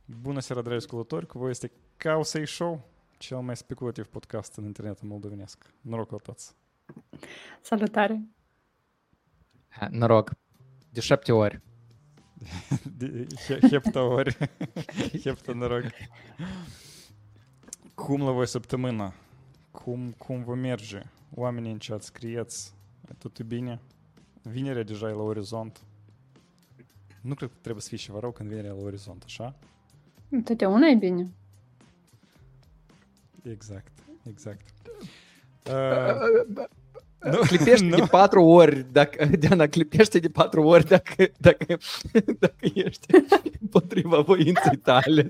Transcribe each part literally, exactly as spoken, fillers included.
Bună seara, dragi ascultători, cu voi este Causei Show, cel mai speculativ podcast în internetul moldovenesc. Noroc la toți! Salutare! Ha, noroc! De șapte ori. De hepta ori. Hepta noroc. Cum la voi săptămâna? Cum, cum vă merge? Oamenii în chat, scrieți. Totul bine? Vinerea deja e la orizont. Nu cred că trebuie să fie ceva rău când vinerea e la orizont, așa? Întotdeauna e bine. Exact, exact. Uh, nu, clipește nu. de patru ori, dacă, Diana, clipește de patru ori dacă, dacă, dacă ești împotriva voinței tale.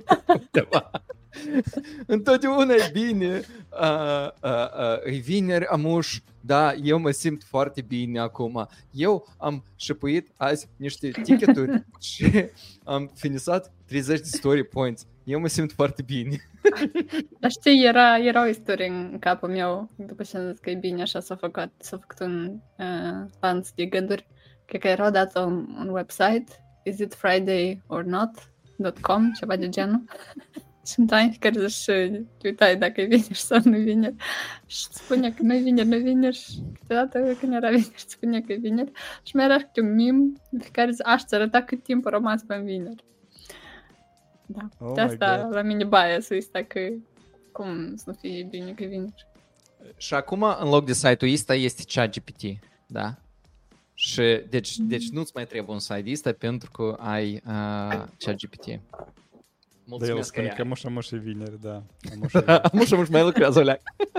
Întotdeauna e bine. Uh, uh, uh, e vineri, amuș, da, eu mă simt foarte bine acum. Eu am șăpuit azi niște ticketuri și am finisat treizeci de story points. Eu mă simt foarte bine. Dar știi, era, era o istorie în capul meu, după ce am zis că e bine, așa s-a făcut, s-a făcut un uh, lanț de gânduri. Cred că era odată un, un website, is it Friday or not dot com, ceva de genul. Și în timp care își uitai dacă e vineri sau nu e vineri. Și spunea că nu e vineri, nu e vineri. Și câteodată când era vineri, spunea că e vineri. Și mai era câte un meme de care zi, aș-ți arăta cât timp a rămas până vineri. Da, oh de asta la mine bias-ul ăsta că cum să nu fie bine că e vineri. Și acum în loc de site-ul ăsta este ChatGPT, da? Și deci, deci nu-ți mai trebuie un site ăsta pentru că ai uh, ChatGPT. Da, el spune că mușa mușa e vineri, da. Mușa mușa mai lucrează, oleac.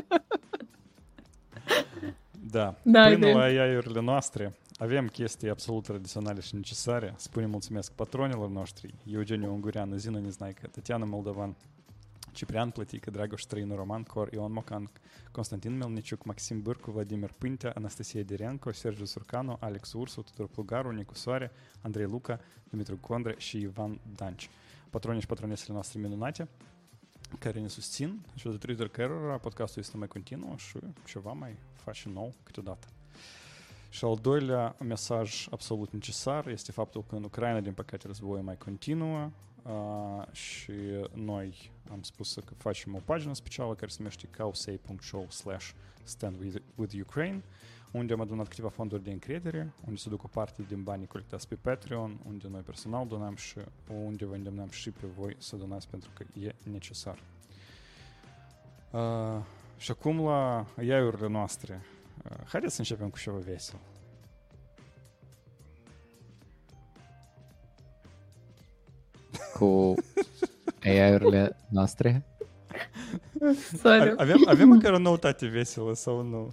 Da, da până la A I-urile noastre avem chestii absolut tradiționale și necesare. Spunem mulțumesc patronilor noștri: Eugeniu Ungureanu, Zina Neznaică, Tatiana Moldovan, Ciprian Plătică, Dragoș Străinu, Roman Cor, Ion Mocan, Constantin Melniciuc, Maxim Bârcu, Vladimir Pântea, Anastasia Direnco, Sergiu Surcanu, Alex Ursu, Tudor Plugaru, Nicu Soare, Andrei Luca, Dumitru Condre și Ivan Danci. Patronii și patronesele noastre minunate care ne susțin și datorită cărora podcastul este mai continuu și ceva mai face nou câteodată. Și al doilea mesaj absolut necesar este faptul că în Ucraina, din păcate, războiul mai continuă uh, și noi am spus că facem o pagină specială care se numește causei punct show slash stand with Ukraine, unde am adunat câteva fonduri de încredere, unde se duc o parte din banii colectați pe Patreon, unde noi personal donăm și unde vă îndemnăm și pe voi să donați pentru că e necesar. Uh, și acum la A I-urile noastre. Uh, haideți să începem cu ceva vesel. Cu A I-urile noastre? Sorry. Avem, avem măcar o noutate veselă sau nu?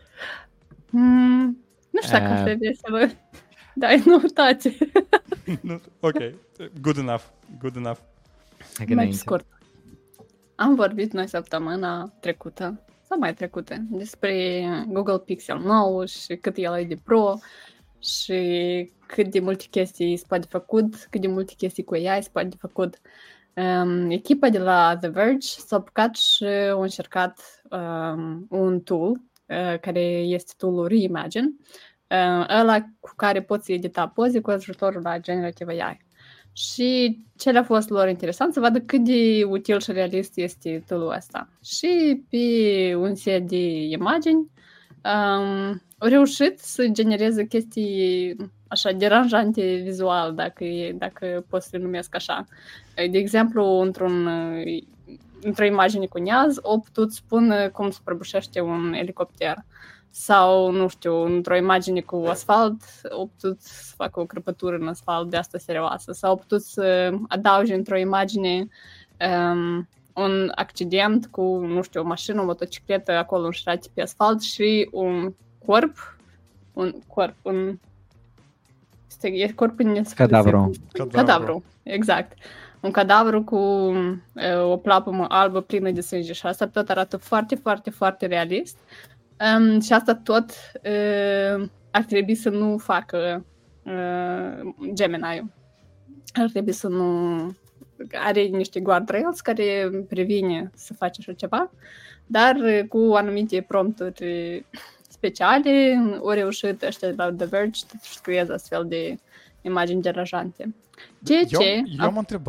Mm, nu știu dacă asta e veselă. Da, e noutate. Ok, good enough, good enough. Mai scurt. Am vorbit noi săptămâna trecută, sau mai trecută, despre Google Pixel nou și cât el e de pro și cât de multe chestii se poate făcut, cât de multe chestii cu A I se poate făcut. Um, echipa de la The Verge s-a apucat și a încercat um, un tool uh, care este tool-ul Reimagine, uh, ăla cu care poți edita poze cu ajutorul la Generative A I. Și ce le-a fost lor interesant să vadă cât de util și realist este tool-ul ăsta. Și pe un set de imagini um, au reușit să genereze chestii așa deranjante vizual, dacă, dacă pot să le numesc așa. De exemplu, într-un, într-o imagine cu neaz, au putut spune cum se prăbușește un elicopter. Sau, nu știu, într-o imagine cu asfalt, au putut să facă o crăpătură în asfalt de asta serioasă. Sau au putut să adauge într-o imagine um, un accident cu, nu știu, o mașină, o motocicletă acolo înșirate pe asfalt și un corp, un corp, un... E corp în... Cadavru. Cadavru, exact. Un cadavru cu uh, o plapumă albă plină de sânge și asta tot arată foarte, foarte, foarte realist. Um, și asta tot uh, ar trebui să nu facă uh, Gemini-ul. Ar trebui să nu... Are niște guardrails care previne să faci așa ceva, dar uh, cu anumite prompturi speciale au reușit ăștia la The Verge să scrieze astfel de imagini deranjante. Ce, eu, ce? eu am o întrebare.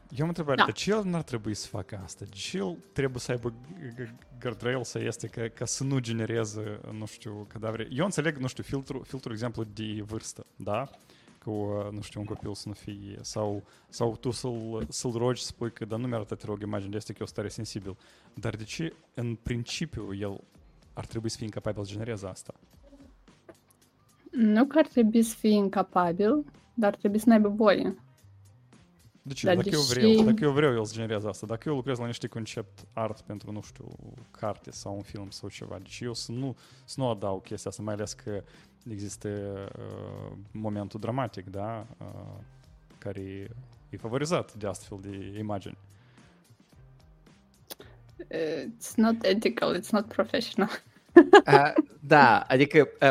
Eu mă întreb, Da. de ce el n-ar trebui să facă asta? De ce el trebuie să aibă guardrail să este ca, ca să nu genereze, nu știu, cadavre? Eu înțeleg, nu știu, filtru, filtru exemplu de vârstă, da? Cu, nu știu, un copil să nu fie, sau, sau tu să-l, să-l rogi, să spui că, dar nu mi-arată, te rog, imagine, este că eu stare sensibil. Dar de ce, în principiu, el ar trebui să fie incapabil să genereze asta? Nu că ar trebui să fie incapabil, dar trebuie să n-aibă voie. De ce? Dar Dacă eu deși- vreau, dacă eu vreau, el să generează asta. Dacă eu lucrez la niște concept art pentru, nu știu, carte sau un film sau ceva, deci eu să nu, să nu adaug chestia asta, mai ales că există uh, momentul dramatic, da? Uh, care e favorizat de astfel de imagini. It's not ethical, it's not professional. Uh, da, adică uh,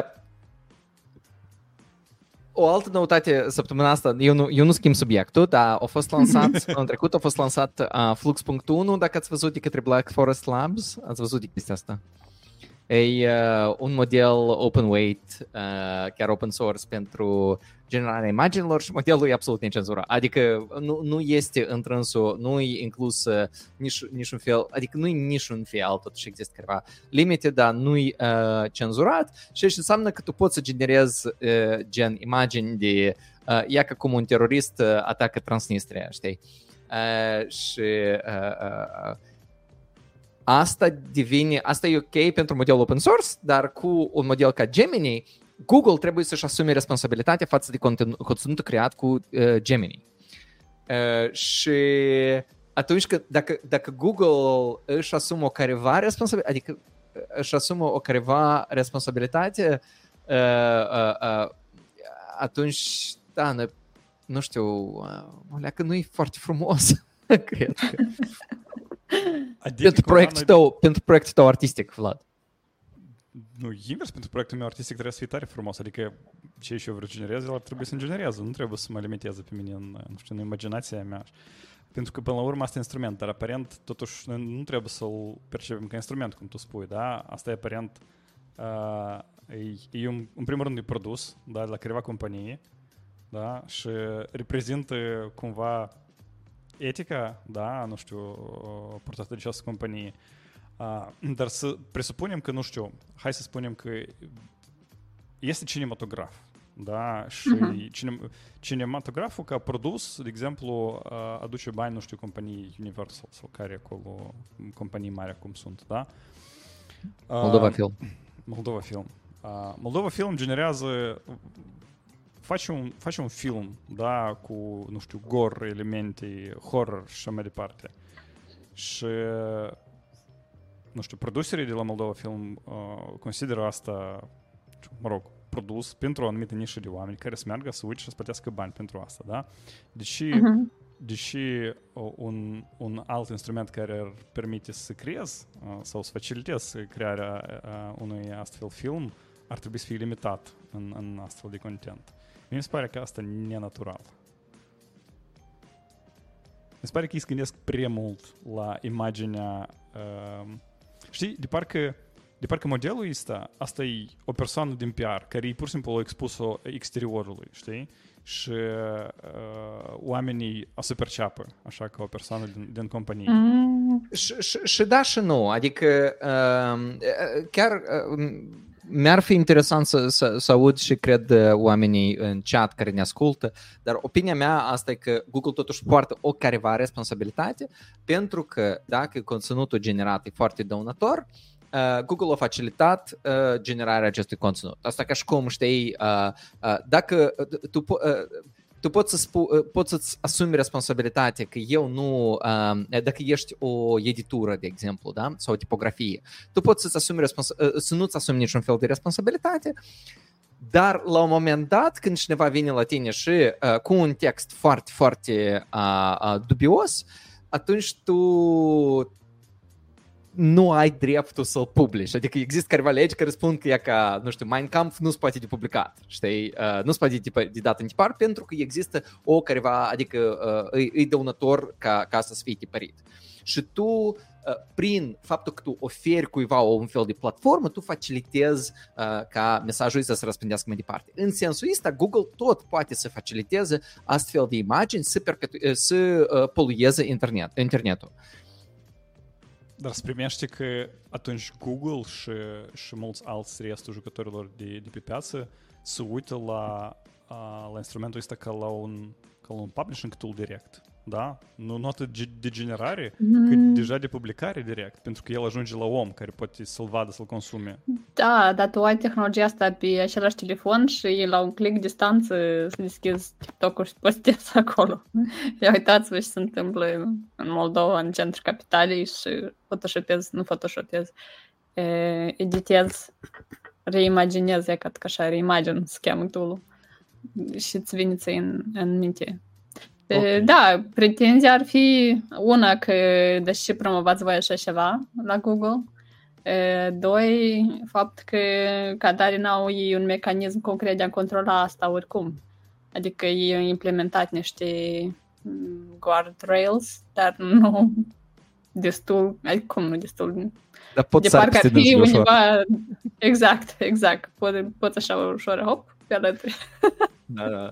o altă noutate săptămâna asta, eu nu, eu nu schimb subiectul, dar a fost lansat, în trecut a fost lansat uh, Flux punct unu, dacă ați văzut de către Black Forest Labs, ați văzut de chestia asta. E uh, un model open weight, uh, chiar open source pentru generarea imaginilor și modelul e absolut necenzurat. Adică nu, nu este întrânsul, nu e inclus uh, nici, nici un fel, adică nu e nici un fel, totuși există câteva limite, dar nu e uh, cenzurat și așa înseamnă că tu poți să generezi uh, gen imagini de, uh, ia ca cum un terorist uh, atacă Transnistria, știi? Uh, și uh, uh, Asta devine, asta e ok pentru modelul open source, dar cu un model ca Gemini, Google trebuie să-și asume responsabilitatea față de conținut, conținutul creat cu uh, Gemini. Uh, și atunci că dacă, dacă Google își asumă o careva responsabilitate, adică își asumă o careva responsabilitate, uh, uh, uh, atunci, da, ne, nu știu, uh, că nu e foarte frumos, cred că. Adică Pentru proiectul, tău, pentru proiectul tău artistic, Vlad. Nu, invers, pentru proiectul meu artistic trebuie să fie tare frumos. Adică ce și eu vreau generez, el ar trebui să genereze. Nu trebuie să mă limiteze pe mine în, nu știu, în imaginația mea. Pentru că, până la urmă, asta e instrument, dar aparent, totuși, noi nu trebuie să-l percepem ca instrument, cum tu spui, da? Asta e aparent, uh, e, e un, în primul rând, e produs, da, de la careva companie, da? Și reprezintă cumva etica, da, nu știu, purtată de această companie. Uh, dar să presupunem că, nu știu, hai să spunem că este cinematograf, da, și uh-huh. cine, cinematograful ca produs, de exemplu, uh, aduce bani, nu știu, companii Universal sau care acolo, companii mari acum sunt, da? Uh, Moldova Film. Moldova Film. Uh, Moldova Film generează face un, face un film, da, cu, nu știu, gore, elemente, horror și așa mai departe. Și, nu știu, producerii de la Moldova Film uh, consideră asta, mă rog, produs pentru o anumită nișă de oameni care să meargă să uite și să plătească bani pentru asta, da? Deși, uh-huh. deși uh, un, un alt instrument care ar permite să creezi uh, sau să facilitezi crearea uh, unui astfel film ar trebui să fie limitat în, în astfel de content. Mi se pare că asta e nenatural. Mi se pare că îi se gândesc prea mult la imaginea... Uh, știi, de parcă, de parcă modelul ăsta, asta e o persoană din P R, care e pur și simplu a expus-o exteriorului, știi? Și uh, oamenii o să perceapă așa ca o persoană din, din companie. Mm. Și, și, și da și nu, adică uh, chiar... Uh, mi-ar fi interesant să, să, să aud și cred oamenii în chat care ne ascultă, dar opinia mea asta e că Google totuși poartă o careva responsabilitate pentru că dacă conținutul generat e foarte dăunător, uh, Google a facilitat uh, generarea acestui conținut. Asta ca și cum știi, uh, uh, dacă tu uh, tu poți, să spu, poți să-ți asumi responsabilitatea că eu nu, uh, dacă ești o editură, de exemplu, da? Sau o tipografie, tu poți să-ți asumi respons- să nu-ți asumi niciun fel de responsabilitate, dar la un moment dat, când cineva vine la tine și uh, cu un text foarte, foarte uh, uh, dubios, atunci tu nu ai dreptul să-l publici. Adică există careva legi care spun că e ca, nu știu, Mein Kampf nu se poate de publicat, știi? Uh, nu se poate de, de dat în tipar pentru că există o careva, adică uh, e, e dăunător ca, ca asta să fie tipărit. Și tu, uh, prin faptul că tu oferi cuiva un fel de platformă, tu facilitezi uh, ca mesajul ăsta să răspândească mai departe. În sensul ăsta, Google tot poate să faciliteze astfel de imagini să, perpetu- să uh, polueze internet, internetul. Dar se primește că atunci Google și, și mulți alți restul jucătorilor de, de pe piață se uită la, la instrumentul ăsta ca la un, ca la un publishing tool direct. Da? Nu, nu atât de generare, mm. cât deja de publicare direct, pentru că el ajunge la om care poate să-l vadă, să-l consume. Da, dar tu ai tehnologia asta pe același telefon și la un click distanță să deschizi TikTok-ul și postezi acolo. Ia uitați-vă ce se întâmplă în Moldova, în centrul capitalei și photoshopez, nu photoshopez, editez, reimaginez, e ca așa, reimagine se cheamă tool-ul și îți vine ți în, în minte. Okay. Da, pretenzia ar fi una că deși promovați voi așa ceva la Google, doi, fapt că ca tare n-au ei un mecanism concret de a controla asta oricum. Adică ei au implementat niște guardrails, dar nu destul, adică cum nu destul, dar pot de parcă ar fi undeva, exact, exact, pot, pot așa ușor, hop, pe alături. Da, da.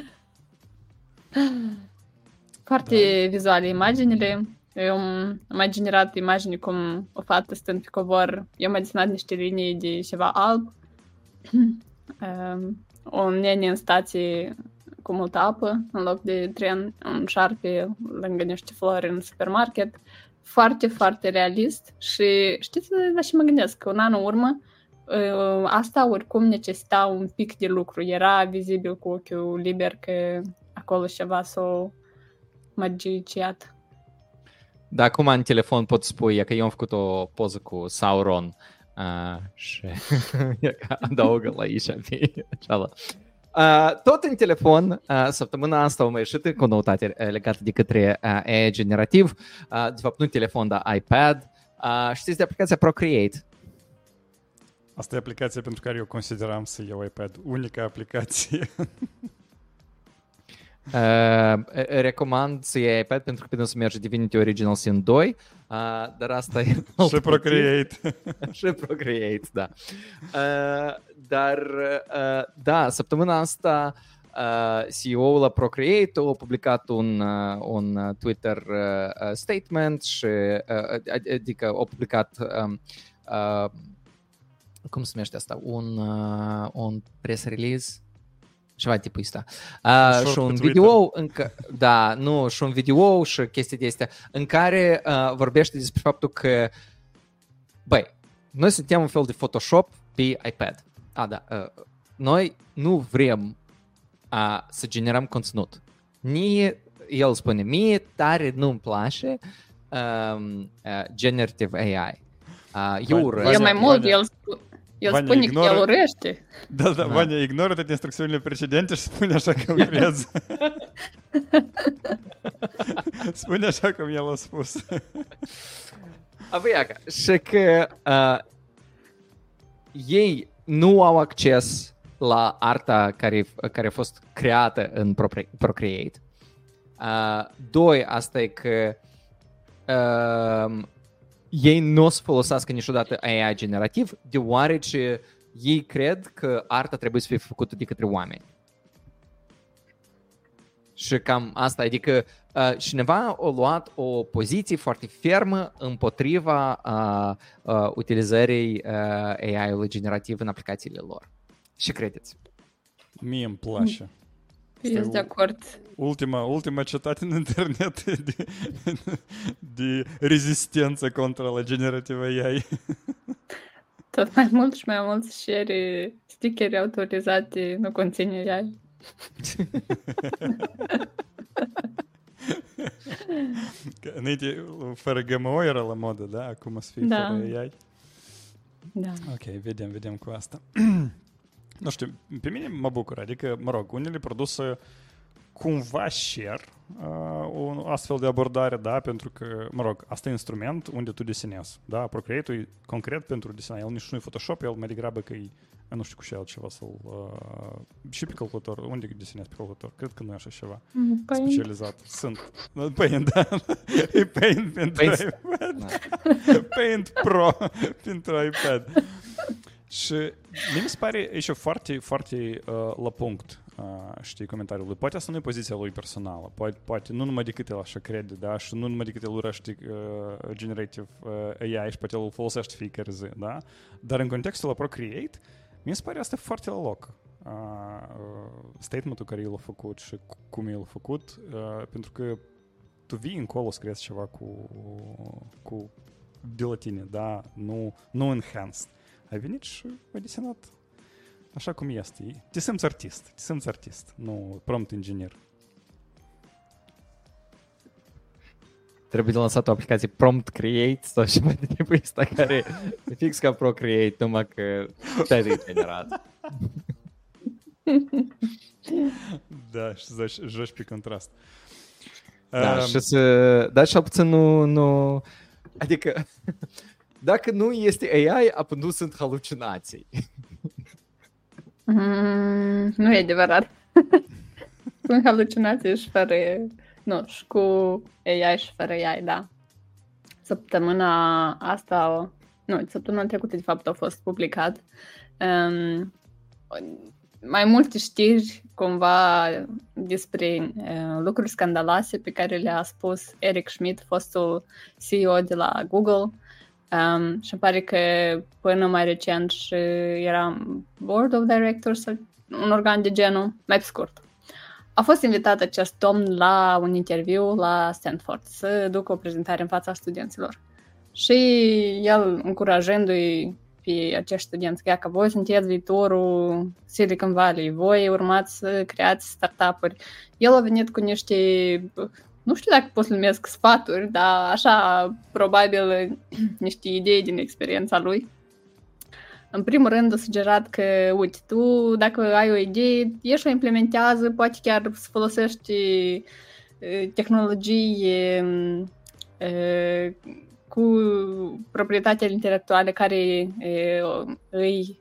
Foarte da. Vizuale imaginile. Eu am mai generat imagini cum o fată stând pe covor. Eu am mai desenat niște linii de ceva alb. Um, o nene în stație cu multă apă în loc de tren, un șarpe lângă niște flori în supermarket. Foarte, foarte realist. Și știți la ce mă gândesc? Că un an în urmă asta oricum necesita un pic de lucru. Era vizibil cu ochiul liber că acolo ceva s-o magiciat. Da, acum în telefon pot spui că eu am făcut o poză cu Sauron uh, și adaugă la aici uh, tot în telefon, uh, săptămâna asta au mai ieșit cu noutate legată de către uh, A I generativ, uh, de fapt nu telefon, dar iPad. Uh, știți de aplicația Procreate? Asta e aplicația pentru care eu consideram să iau iPad, unica aplicație. Uh, recomand să iei iPad pentru că pentru să merge Divinity Original Sin doi, uh, dar asta e și Procreate. Și Procreate, da. Uh, dar, uh, da, săptămâna asta uh, C E O-ul la Procreate a publicat un, uh, un Twitter uh, statement și, uh, adică a publicat um, uh, cum se numește asta? Un, uh, un press release? Ceva tipul ăsta. Uh, și un video, încă, da, nu, și un video și chestii de astea, în care uh, vorbește despre faptul că, băi, noi suntem un fel de Photoshop pe iPad. A, da, uh, noi nu vrem uh, să generăm conținut. Mie, el spune, mie tare nu-mi place um, uh, generative A I. Uh, eu urăsc. Eu mai mult, el spune. El Vania spune ignoră... că el urăște. Da, da, da. Vania ignoră toate instrucțiunile precedente și spune așa cum vrează. Spune așa cum el a spus. Avăiaca. Și că uh, ei nu au acces la arta care, care a fost creată în Procreate. Uh, doi, asta e că uh, ei nu o să folosească niciodată A I generativ, deoarece ei cred că arta trebuie să fie făcută de către oameni. Și cam asta, adică uh, cineva a luat o poziție foarte fermă împotriva uh, uh, utilizării uh, A I-ului generativ în aplicațiile lor. Și credeți? Mie îmi place. Ești de acord. Ultima, ultima cetate în internet de, de rezistență contra la generative A I. Tot mai mult și mai mult share stickeri autorizate nu conține A I. Înainte, fără G M O era la modă, da? Acum să fie da. fără A I. Da. Ok, vedem, vedem cu asta. Nu știu, pe mine mă bucur, adică, mă rog, unele produse cumva share uh, un astfel de abordare, da, pentru că, mă rog, asta e instrument unde tu desenezi, da, Procreate-ul e concret pentru desenat, el nici nu e Photoshop, el mai degrabă că e, nu știu cu ce altceva să-l, uh, și pe calculator, unde desenezi pe calculator? Cred că nu e așa ceva Paint. specializat. Sunt, Paint, da, e Paint pentru iPad, Paint Pro pentru iPad. Și mi se pare aici foarte, foarte uh, la punct, uh, știi, comentariul lui. Poate asta nu e poziția lui personală, poate, poate nu numai decât el așa crede, da, și nu numai decât el urăște uh, generative uh, A I și poate el îl folosește fiecare zi, da, dar în contextul la Procreate, mi se pare asta foarte la loc. Uh, uh, statementul care el a făcut și cum el a făcut, uh, pentru că tu vii încolo să crezi ceva cu, cu de la tine, da, nu, nu enhanced. Ai venit și ai desenat așa cum este. Te simți artist, te simți artist, nu prompt engineer. Trebuie de lansat o aplicație Prompt Create sau ceva de tipul ăsta care e fix ca Procreate, numai că te-ai de generat. Da, și joci, joci pe contrast. Da, Um, și să... Dar și puțin nu, nu... Adică... Dacă nu este A I, apoi nu sunt halucinații. Mm, nu e adevărat. Sunt halucinații și fără... Nu, și cu A I și fără A I, da. Săptămâna asta... Nu, săptămâna trecută, de fapt, a fost publicat. Um, mai multe știri, cumva, despre uh, lucruri scandaloase pe care le-a spus Eric Schmidt, fostul C E O de la Google. Um, și pare că până mai recent și era Board of Directors, un organ de genul, mai pe scurt. A fost invitat acest domn la un interviu la Stanford să ducă o prezentare în fața studenților. Și el, încurajându-i pe acești studenți, că, că voi sunteți viitorul Silicon Valley, voi urmați să creați startup-uri. El a venit cu niște... Nu știu dacă pot să numesc sfaturi, dar așa, probabil, niște idei din experiența lui. În primul rând, a sugerat că, uite, tu, dacă ai o idee, ieși o implementează, poate chiar să folosești tehnologii cu proprietatea intelectuală care îi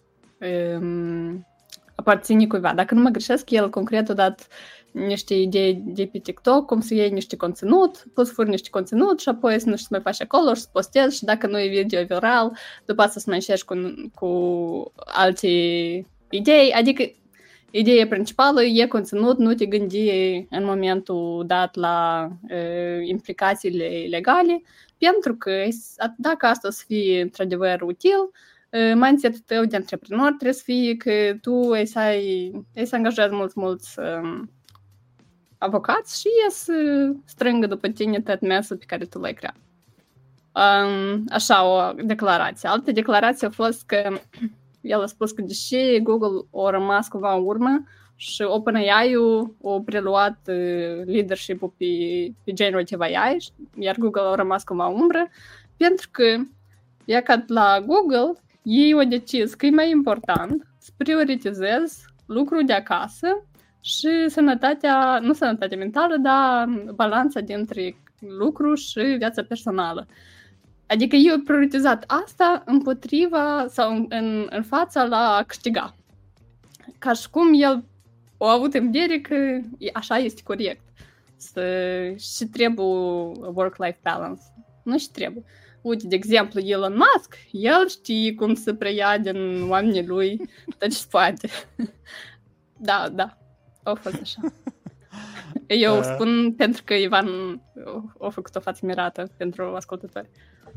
aparține cuiva. Dacă nu mă greșesc, el concret a dat niște idei de pe TikTok, cum să iei niște conținut, poți să furi niște conținut și apoi să nu știu să mai faci acolo și să postezi și dacă nu e video viral, după asta să mai încerci cu, cu alte idei. Adică ideea principală e conținut, nu te gândi în momentul dat la uh, implicațiile legale, pentru că dacă asta o să fie într-adevăr util, mindset-ul tău de antreprenor trebuie să fie că tu ai să, ai, ai să angajezi mulți, mulți um, avocați și ei să strângă după tine tot mesul pe care tu l-ai creat. Um, așa o declarație. Altă declarație a fost că el a spus că deși Google a rămas cumva în urmă și OpenAI-ul a preluat uh, leadership-ul pe, pe generative A I, iar Google a rămas cumva în umbră, pentru că e ca la Google ei au decis că e mai important să prioritizezi lucrul de acasă și sănătatea, nu sănătatea mentală, dar balanța dintre lucru și viața personală. Adică eu am prioritizat asta împotriva sau în, în, în fața la a câștiga. Ca și cum el a avut în vedere că așa este corect. Să, și trebuie work-life balance. Nu și trebuie. Uite, de exemplu, Elon Musk, el știe cum să preia din oamenii lui tot ce poate. Da, da, a fost așa. Eu uh. spun pentru că Ivan a făcut o față mirată pentru ascultători.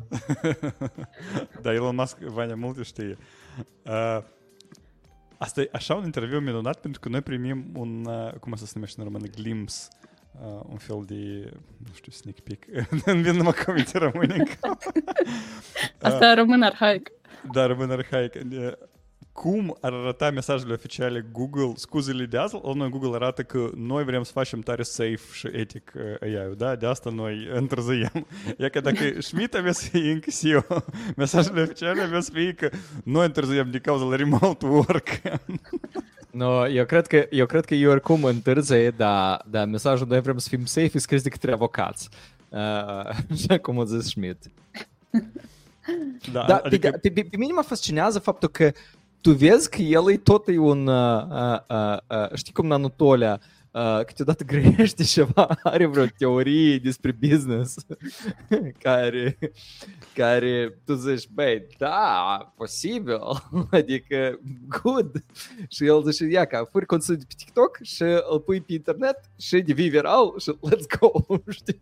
Da, Elon Musk, Vania, multe știe. Uh, asta e așa un interviu minunat pentru că noi primim un, uh, cum să se numește în română, glimpse. Uh, un fel de, nu știu, sneak peek. Îmi vin numai cuvinte române în cap. Asta uh, român arhaic. Da, român arhaic. Cum ar arăta mesajele oficiale Google, scuzele de azi, la noi Google arată că noi vrem să facem tare safe și etic A I-ul, da? De asta noi întârziem. E că dacă Schmidt avea să fie încă C E O, mesajele oficiale avea să fie că noi întârziem de cauza la remote work. No, eu cred că, eu cred că e oricum întârzie, dar, dar mesajul noi vrem să fim safe scris de către avocați. Uh, așa cum a zis Schmidt. Da, Da, adică... pe, pe, pe mine mă fascinează faptul că tu vezi că el e tot e un, uh, uh, uh, știi cum Nanutolea, uh, câteodată greșește ceva, are vreo teorie despre business care, care tu zici, băi, da, posibil, adică good. Și el zice, ia ca, furi conținut de pe TikTok și îl pui pe internet și devii viral și let's go, știi?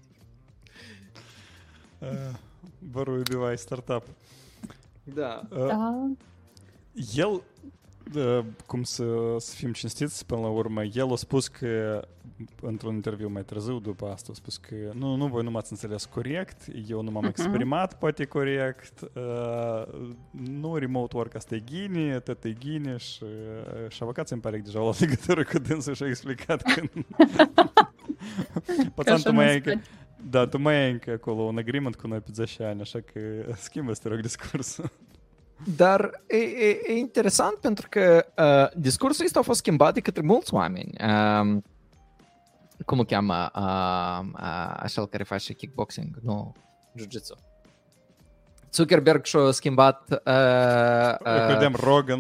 Uh, Воруй, убивай startup. Da. Uh, Da. El, uh, cum să, să fim cinstiți până la urmă, el a spus că, într-un interviu mai târziu după asta, a spus că nu, nu, voi nu m-ați înțeles corect, eu nu m-am exprimat poate corect, uh, nu remote work asta e ghine, tot e ghine și, uh, și avocații îmi pare că deja au luat legătură cu dânsul și a explicat că... Pățan, tu mai ai încă... Da, tu mai ai încă acolo un agreement cu noi pe zece ani, așa că schimbă-ți, te rog, discursul. Dar e, e, e interesant pentru că uh, discursul ăsta a fost schimbat de către mulți oameni. Uh, cum îl cheamă? Uh, uh, așa care face kickboxing, nu, jiu-jitsu. Zuckerberg și-a schimbat... Uh, uh, Vedem Rogan.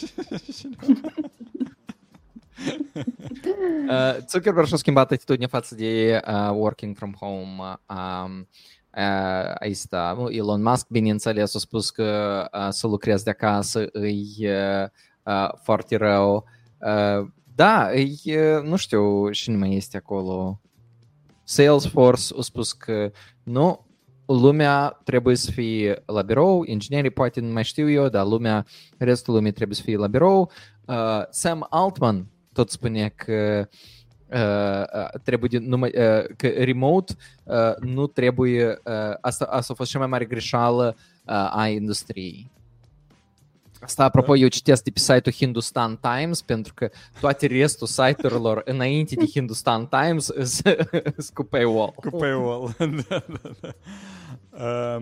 uh, Zuckerberg și-a schimbat atitudinea față de uh, working from home. Um, Uh, asta, Elon Musk, bineînțeles, a spus că uh, să lucrezi de acasă e uh, foarte rău. Uh, da, e, nu știu cine mai este acolo. Salesforce a spus că nu, lumea trebuie să fie la birou, inginerii poate nu mai știu eu, dar lumea, restul lumii trebuie să fie la birou. Uh, Sam Altman tot spune că Uh, uh, trebuie de, numai, uh, că remote uh, nu trebuie, uh, asta, asta a fost cea mai mare greșeală uh, a industriei. Asta, apropo, da. Eu citesc de pe site-ul Hindustan Times, pentru că toate restul site-urilor înainte de Hindustan Times sunt cu paywall. Cu paywall, da, da, da. Uh,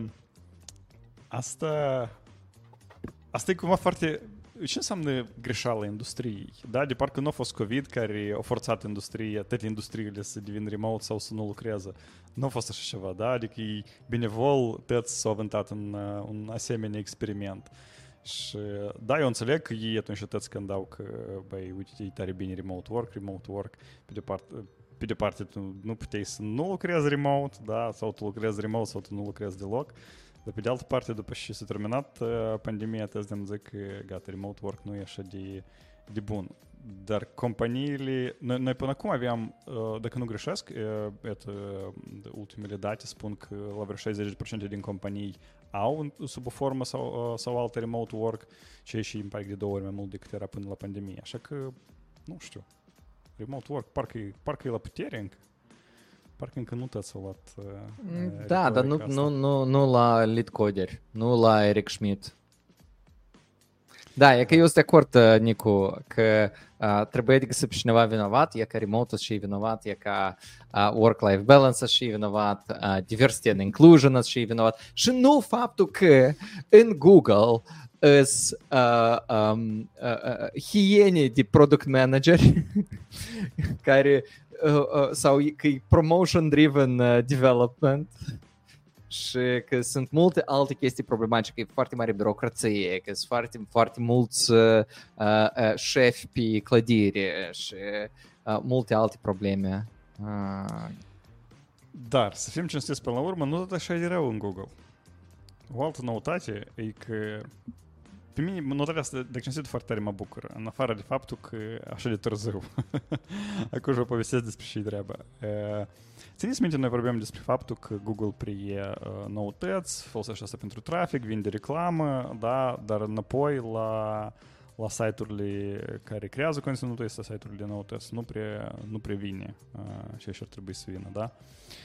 asta, asta e cumva foarte... Ce înseamnă greșeala industriei? Da, de parcă nu a fost COVID care a forțat industria, toate industriile să devină remote sau să nu lucreze. Nu a fost așa ceva, da? Adică e benevol, toți s-au aventat în uh, un asemenea experiment. Și da, eu înțeleg că ei atunci toți cândau că, băi, uite, e tare bine remote work, remote work, pe de parte, pe de parte tu nu puteai să nu lucrezi remote, da? Sau tu lucrezi remote sau tu nu lucrezi deloc. Dar pe de altă parte, după ce s-a terminat uh, pandemia, te îmi zic că gata, remote work nu e așa de, de bun. Dar companiile, noi, noi până acum aveam, uh, dacă nu greșesc, uh, et, uh, ultimele date spun că la vreo șaizeci la sută din companii au sub o formă sau, uh, sau altă remote work, ceea și îmi pare de două ori mai mult decât era până la pandemie. Așa că, nu știu, remote work parcă, parcă e la putere încă. Parcă încă nu te-ați luat... Uh, da, dar nu, nu, nu, nu la lead coderi, nu la Eric Schmidt. Da, e că eu sunt de acord, Nicu, că uh, trebuie de găsit pe cineva vinovat, e ca remote și e vinovat, e ca uh, work-life balance și e vinovat, uh, diversity and inclusion și e vinovat. Și nu faptul că în Google îs uh, um, uh, uh, hiene de product manager care... Uh, uh, sau că e promotion-driven uh, development și că sunt multe alte chestii problematice, că e foarte mare birocrație, că sunt foarte, foarte mulți uh, uh, șefi pe clădire și uh, multe alte probleme. Uh. Dar, să fim cinstiți până la urmă, nu tot așa e rău în Google. O altă noutate e că pe mine, notarea asta de cinstit foarte tare mă bucură, în afară de faptul că așa de târziu. Acum vă povestesc despre ce-i treaba. Țineți minte, noi vorbeam despre faptul că Google preie noutăți, folosește asta pentru trafic, vinde reclamă, da, dar înapoi la, la site-urile care creează conținutul, este site-urile de noutăți, nu prea, nu prea vine ceea ce ar trebui să vină, da?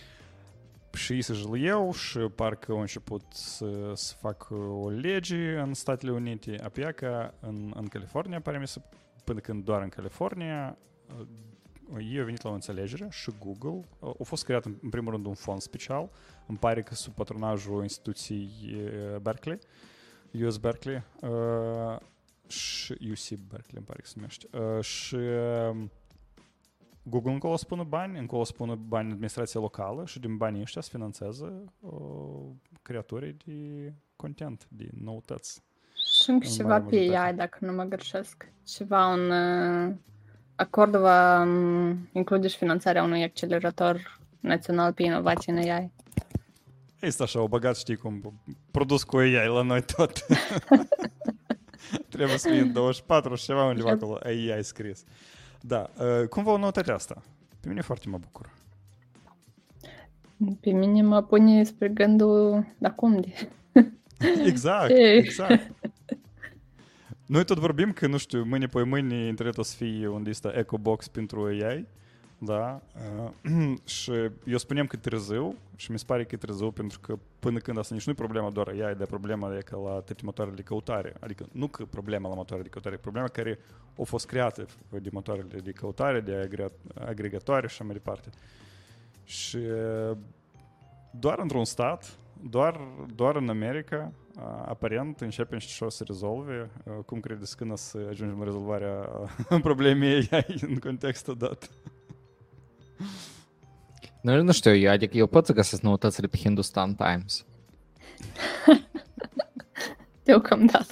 Și să eu și parcă au început să, să fac o lege în Statele Unite, apoi că în, în California, pare mi să, până când doar în California, ei au venit la o înțelegere și Google a fost creat în, în primul rând un fond special, îmi pare că sub patronajul instituției Berkeley, U S Berkeley, uh, și U C Berkeley, îmi pare că se numește. Uh, și Google încolo spune bani, încolo spune bani administrație locală și din banii ăștia se finanțează uh, creatorii de content, de noutăți. Și încă ceva pe A I, dacă nu mă greșesc. Ceva un uh, acord va um, include și finanțarea unui accelerator național pe inovație în A I. Este așa, o băgat, știi cum, produs cu A I la noi tot. Trebuie să fie în douăzeci și patru și ceva undeva acolo A I scris. Da, uh, cum vă noutatea asta? Pe mine foarte mă bucur. Pe mine mă pune spre gândul de cum de. Exact, exact. Noi tot vorbim că, nu știu, mâine pe mâine internetul o să fie unde este EcoBox pentru A I, da? Uh, și eu spuneam că e târziu și mi se pare că e târziu pentru că până când asta nici nu e problema doar A I, dar problema e că la toate motoarele de căutare, adică nu că problema la motoarele de căutare, e problema care au fost create de motoarele de căutare, de agregatoare și așa mai departe. Și doar într-un stat, doar, doar în America, aparent începem și o să rezolve. Cum credeți când o să ajungem la rezolvarea problemei A I în contextul dat? Nu, nu știu eu, adică eu pot să găsesc noutățile pe Hindustan Times. Deocamdată.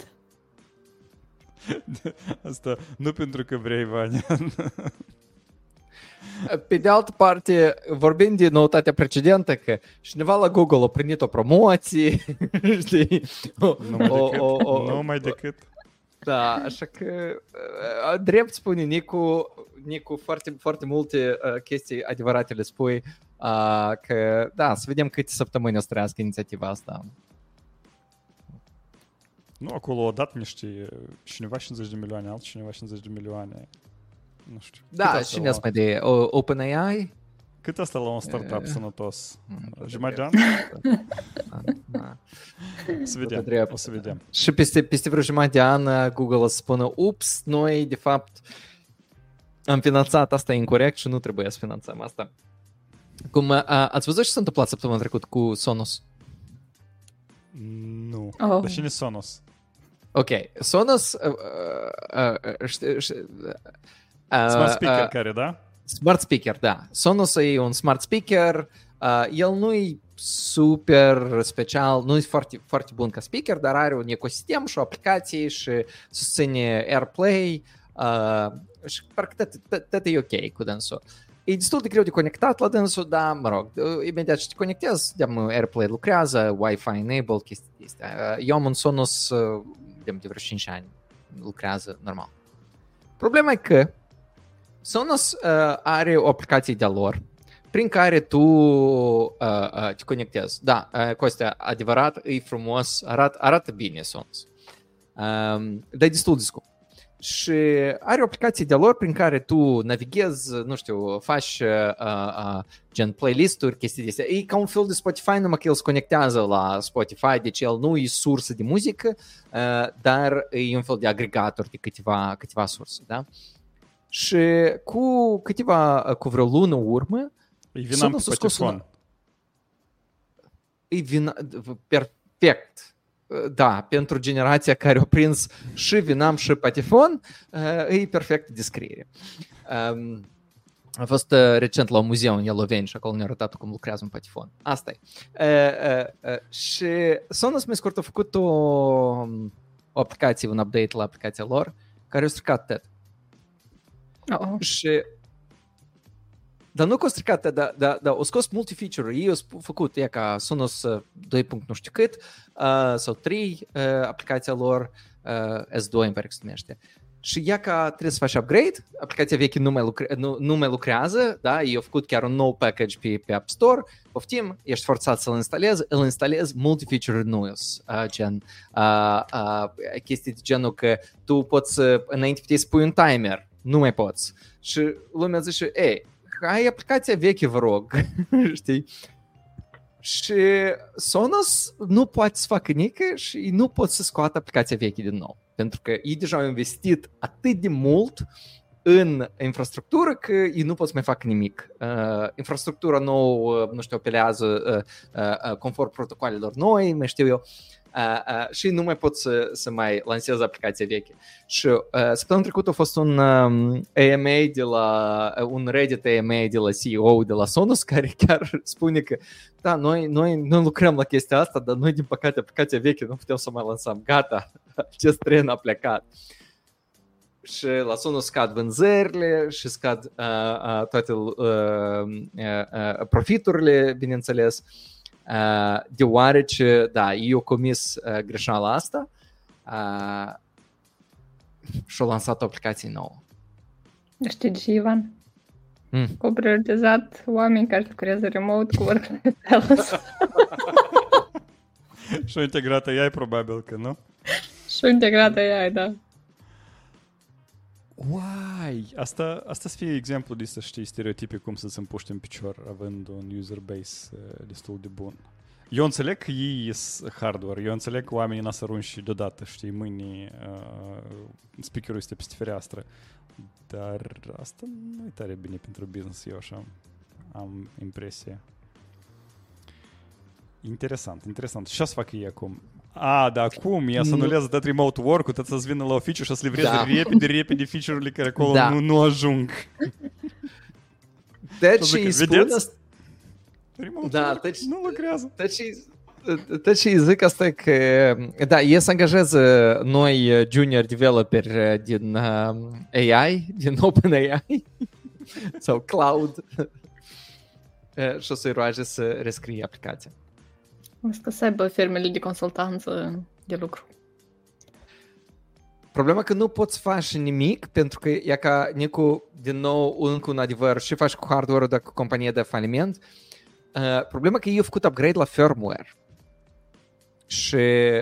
Asta nu pentru că vrei, Vania. Pe de altă parte, vorbim de noutatea precedentă, că cineva la Google a primit o promoție, știi? Numai decât. O, o, o, numai decât. Da, așa că drept spune Nicu, Nicu foarte, foarte multe uh, chestii adevărate le spui, uh, că da, să vedem câte săptămâni o să trăiască inițiativa asta. Nu, acolo o dat niște, cineva cincizeci de milioane, altcineva cincizeci de milioane, nu știu. Da, cine asta de OpenAI? Cât asta la un startup e... sănătos? Jumătate de an? O să vedem, o să vedem. Și peste, peste vreo jumătate de an Google o să spună, ups, noi de fapt am finanțat asta incorect și nu trebuie să finanțăm asta. Cum, a, ați văzut ce s-a întâmplat săptămâna trecut cu Sonos? Nu. Oh. Dar cine Sonos? Ok, Sonos... Uh, uh, uh, știu, știu, uh, Smart speaker uh, care, da? Smart speaker, da. Sonos e un smart speaker. Uh, el nu e super special, nu e foarte, foarte bun ca speaker, dar are un ecosistem și o aplicație și susține AirPlay uh, și parcă tot e ok cu dânsul. E destul de greu de conectat la dânsul, dar, mă rog, imediat ce te conectezi, de-am AirPlay lucrează, Wi-Fi enabled, chestii astea. Eu am un Sonos de vreo cinci ani, lucrează normal. Problema e că Sonos uh, are o aplicație de-a lor prin care tu uh, uh, te conectezi. Da, uh, Costea, adevărat, e frumos, arată, arată bine Sonos. Um, dar e destul de scump. Și are o aplicație de-a lor prin care tu navighezi, nu știu, faci uh, uh, gen playlist-uri, chestii de astea. E ca un fel de Spotify, numai că el se conectează la Spotify, deci el nu e sursă de muzică, uh, dar e un fel de agregator de câteva, câteva surse, da? Și cu câteva, cu vreo lună urmă, îi vinam pe Patifon. Îi vina, perfect. Da, pentru generația care a prins și Vinam și Patifon, e perfect descriere. A fost recent la un muzeu în Ialoveni și acolo ne-a arătat cum lucrează un Patifon. Asta e. Și Sonos mi scurt a făcut o, o aplicație, un update la aplicația lor, care a stricat tot. Oh. Și dar nu că o stricat, dar da, da, o scos multe feature-uri. Ei au făcut, e ca Sonos doi. Nu știu cât, uh, sau trei, uh, aplicația lor, uh, S doi îmi pare că se numește. Și ea ca trebuie să faci upgrade, aplicația veche nu mai, lucre, nu, nu mai lucrează, da? Ei au făcut chiar un nou package pe, pe App Store, poftim, ești forțat să-l instalezi, îl instalezi, multe feature-uri nu uh, gen, uh, uh, chestii de genul că tu poți, uh, înainte puteai să pui un timer, nu mai poți. Și lumea zice, ei, hai aplicația veche, vă rog, știi? Și Sonos nu poate să facă nică și nu pot să scoată aplicația veche din nou. Pentru că ei deja au investit atât de mult în infrastructură că ei nu pot să mai facă nimic. Uh, infrastructura nouă, nu știu, apelează uh, uh, conform protocolelor noi, mai știu eu. uh, uh, și nu mai pot să, să mai lansez aplicația veche. Și uh, săptămâna trecută a fost un um, A M A de la, uh, un Reddit A M A de la C E O de la Sonos, care chiar spune că da, noi, noi, noi lucrăm la chestia asta, dar noi, din păcate, aplicația veche nu putem să mai lansăm. Gata, acest tren a plecat. Și la Sonos scad vânzările și scad uh, uh, toate uh, uh, uh, profiturile, bineînțeles, uh, deoarece, da, eu comis uh, greșeala asta uh, și-au lansat o aplicație nouă. Știi ce, Ivan? Mm. Au prioritizat oameni care lucrează remote cu work-life balance. Și-o integrată ea, probabil că, nu? Și-o integrată ea, da. Uai, asta, asta să fie exemplu de să știi stereotipe cum să se împuște în picior având un user base uh, destul de bun. Eu înțeleg că ei sunt hardware, eu înțeleg că oamenii n-a să arunci și deodată, știi, mâinii uh, speakerul este peste fereastră, dar asta nu e tare bine pentru business, eu așa am impresia. Interesant, interesant. Ce să facă ei acum? A, da, acum ea să anulează tot remote work-ul, tot să-ți vină la oficiu și să livreze da. repede, repede feature-urile care acolo da. nu, nu ajung. Deci îi spun asta... Remote da, work deci, nu lucrează. Deci, deci îi zic asta că, da, ei se angajează noi junior developeri din uh, A I, din OpenAI sau Cloud și o să-i roage să rescrie aplicația. Asta să aibă firmele de consultanță de lucru. Problema că nu poți face nimic, pentru că e ca Nicu, din nou, încă un adevăr, și faci cu hardware-ul, dar cu compania de faliment. Uh, problema că eu am făcut upgrade la firmware. Și...